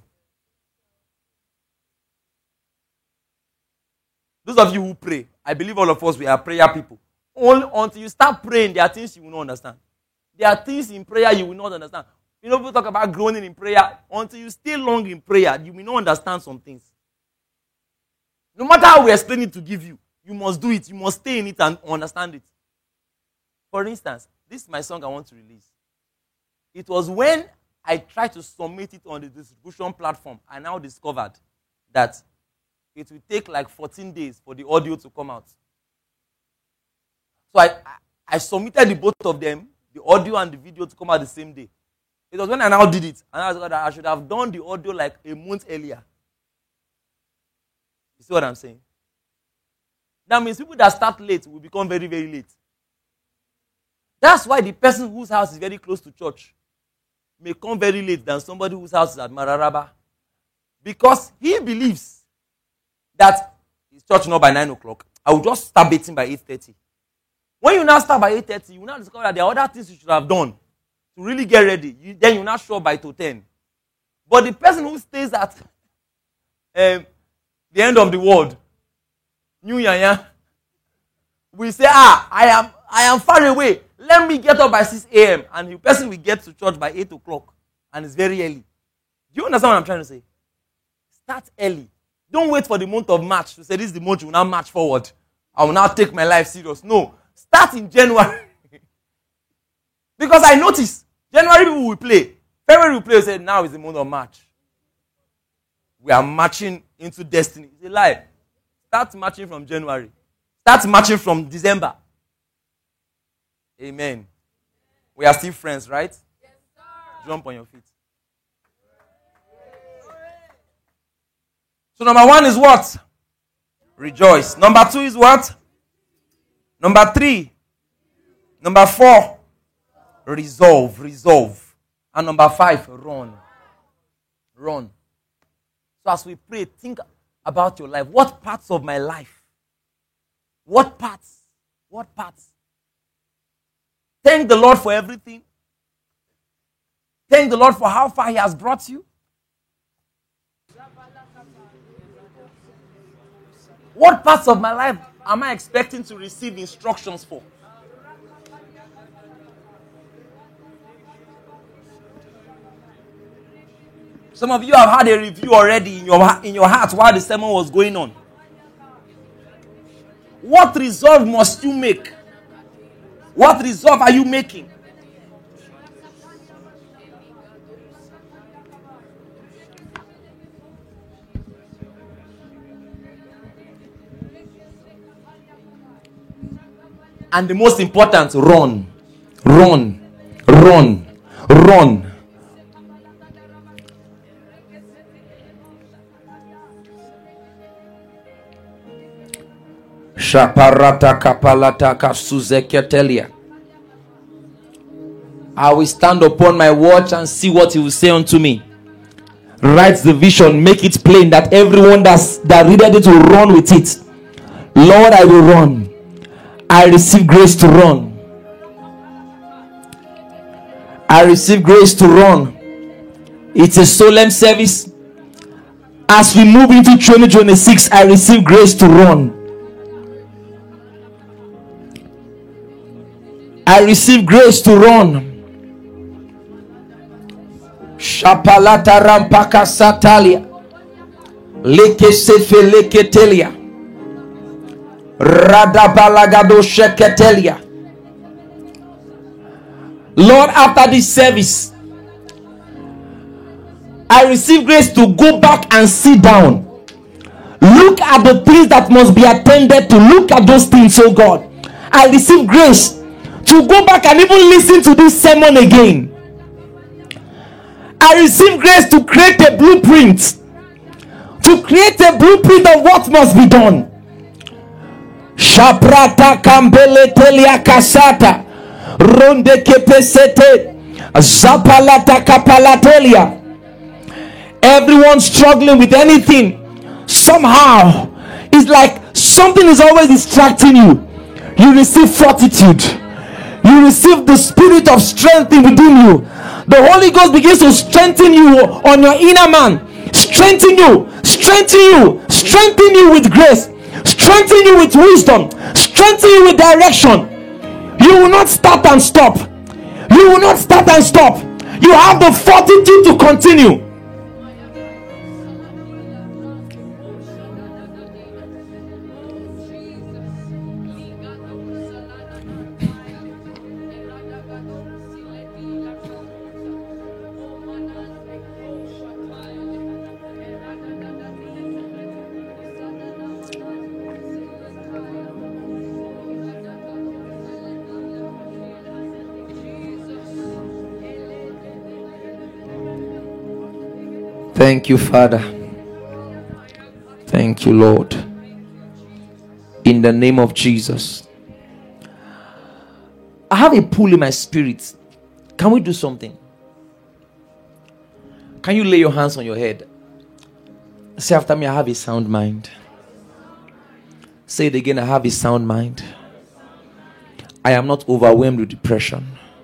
Those of you who pray, I believe all of us, we are prayer people. Only until you start praying, there are things you will not understand. There are things in prayer you will not understand. People talk about groaning in prayer. Until you stay long in prayer, you will not understand some things. No matter how we explain it to give you, you must do it. You must stay in it and understand it. For instance, this is my song I want to release. It was when I tried to submit it on the distribution platform, I now discovered that it will take like 14 days for the audio to come out. So I submitted the both of them, the audio and the video, to come out the same day. It was when I now did it, and I was like, I should have done the audio like a month earlier. You see what I'm saying? That means people that start late will become very, very late. That's why the person whose house is very close to church may come very late than somebody whose house is at Mararaba. Because he believes that his church not by 9 o'clock. I will just start baiting by 8:30. When you now start by 8:30, you now discover that there are other things you should have done to really get ready. Then you now show up by 10. But the person who stays at the end of the world, New Yanya, will say, I am far away. Let me get up by 6 a.m. And the person will get to church by 8 o'clock. And it's very early. Do you understand what I'm trying to say? Start early. Don't wait for the month of March to say, this is the month you will now march forward. I will now take my life serious. No. Start in January. Because I notice, January people will play. February will play and say, now is the month of March. We are marching into destiny. It's a lie. Start marching from January. Start marching from December. Amen. We are still friends, right? Yes, sir. Jump on your feet. So number 1 is what? Rejoice. Number 2 is what? Number 3. Number 4. Resolve. And number 5, run. So as we pray, think about your life. What parts of my life? What parts? Thank the Lord for everything. Thank the Lord for how far He has brought you. What parts of my life am I expecting to receive instructions for? Some of you have had a review already in your heart while the sermon was going on. What resolve must you make? What resolve are you making? And the most important, run. Shaparata kapalata kasuzeketelia. I will stand upon my watch and see what He will say unto me. Write the vision, make it plain that everyone that readeth it will run with it. Lord, I will run. I receive grace to run. I receive grace to run. It's a solemn service. As we move into 2026, I receive grace to run. I receive grace to run. Shapalata rampaka satalia. Leke sefe leke telia. Radabalagado sheketelia. Lord, after this service, I receive grace to go back and sit down. Look at the things that must be attended to. Look at those things, oh God. I receive grace to go back and even listen to this sermon again. I receive grace to create a blueprint. To create a blueprint of what must be done. Shaprata kambele telia kasata. Ronde kepesete. Zapalata kapalatelia. Everyone struggling with anything. Somehow, it's like something is always distracting you. You receive fortitude. You receive the spirit of strength within you. The Holy Ghost begins to strengthen you on your inner man. Strengthen you with grace. Strengthen you with wisdom. Strengthen you with direction. You will not start and stop. You will not start and stop. You have the fortitude to continue. Thank you, Father. Thank you, Lord. In the name of Jesus. I have a pull in my spirit. Can we do something? Can you lay your hands on your head? Say after me, I have a sound mind. Say it again, I have a sound mind. I am not overwhelmed with depression.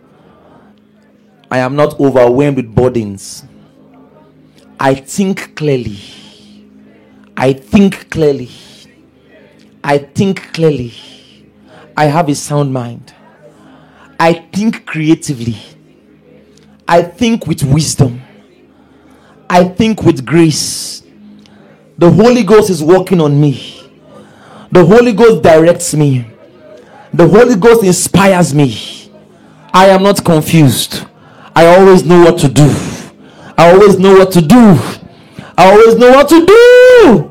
I am not overwhelmed with burdens. I think clearly. I think clearly. I think clearly. I have a sound mind. I think creatively. I think with wisdom. I think with grace. The Holy Ghost is working on me. The Holy Ghost directs me. The Holy Ghost inspires me. I am not confused. I always know what to do. I always know what to do. I always know what to do.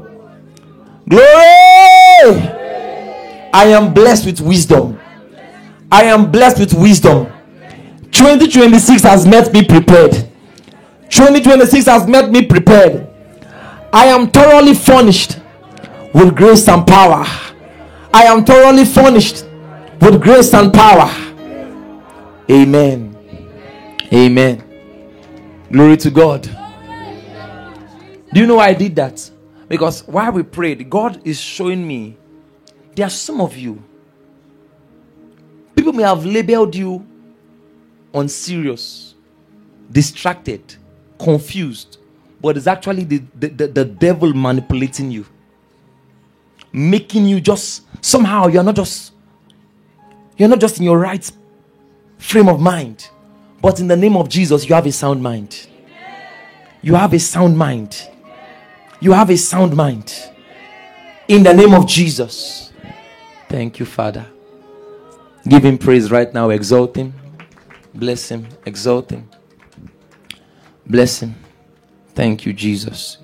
Glory! I am blessed with wisdom. I am blessed with wisdom. 2026 has met me prepared. 2026 has met me prepared. I am thoroughly furnished with grace and power. I am thoroughly furnished with grace and power. Amen. Amen. Glory to God. Do you know why I did that? Because while we prayed, God is showing me there are some of you. People may have labeled you unserious, distracted, confused, but it's actually the devil manipulating you, making you just somehow you're not just in your right frame of mind. But in the name of Jesus, you have a sound mind. You have a sound mind. You have a sound mind. In the name of Jesus. Thank you, Father. Give him praise right now. Exalt him. Bless him. Exalt him. Bless him. Thank you, Jesus.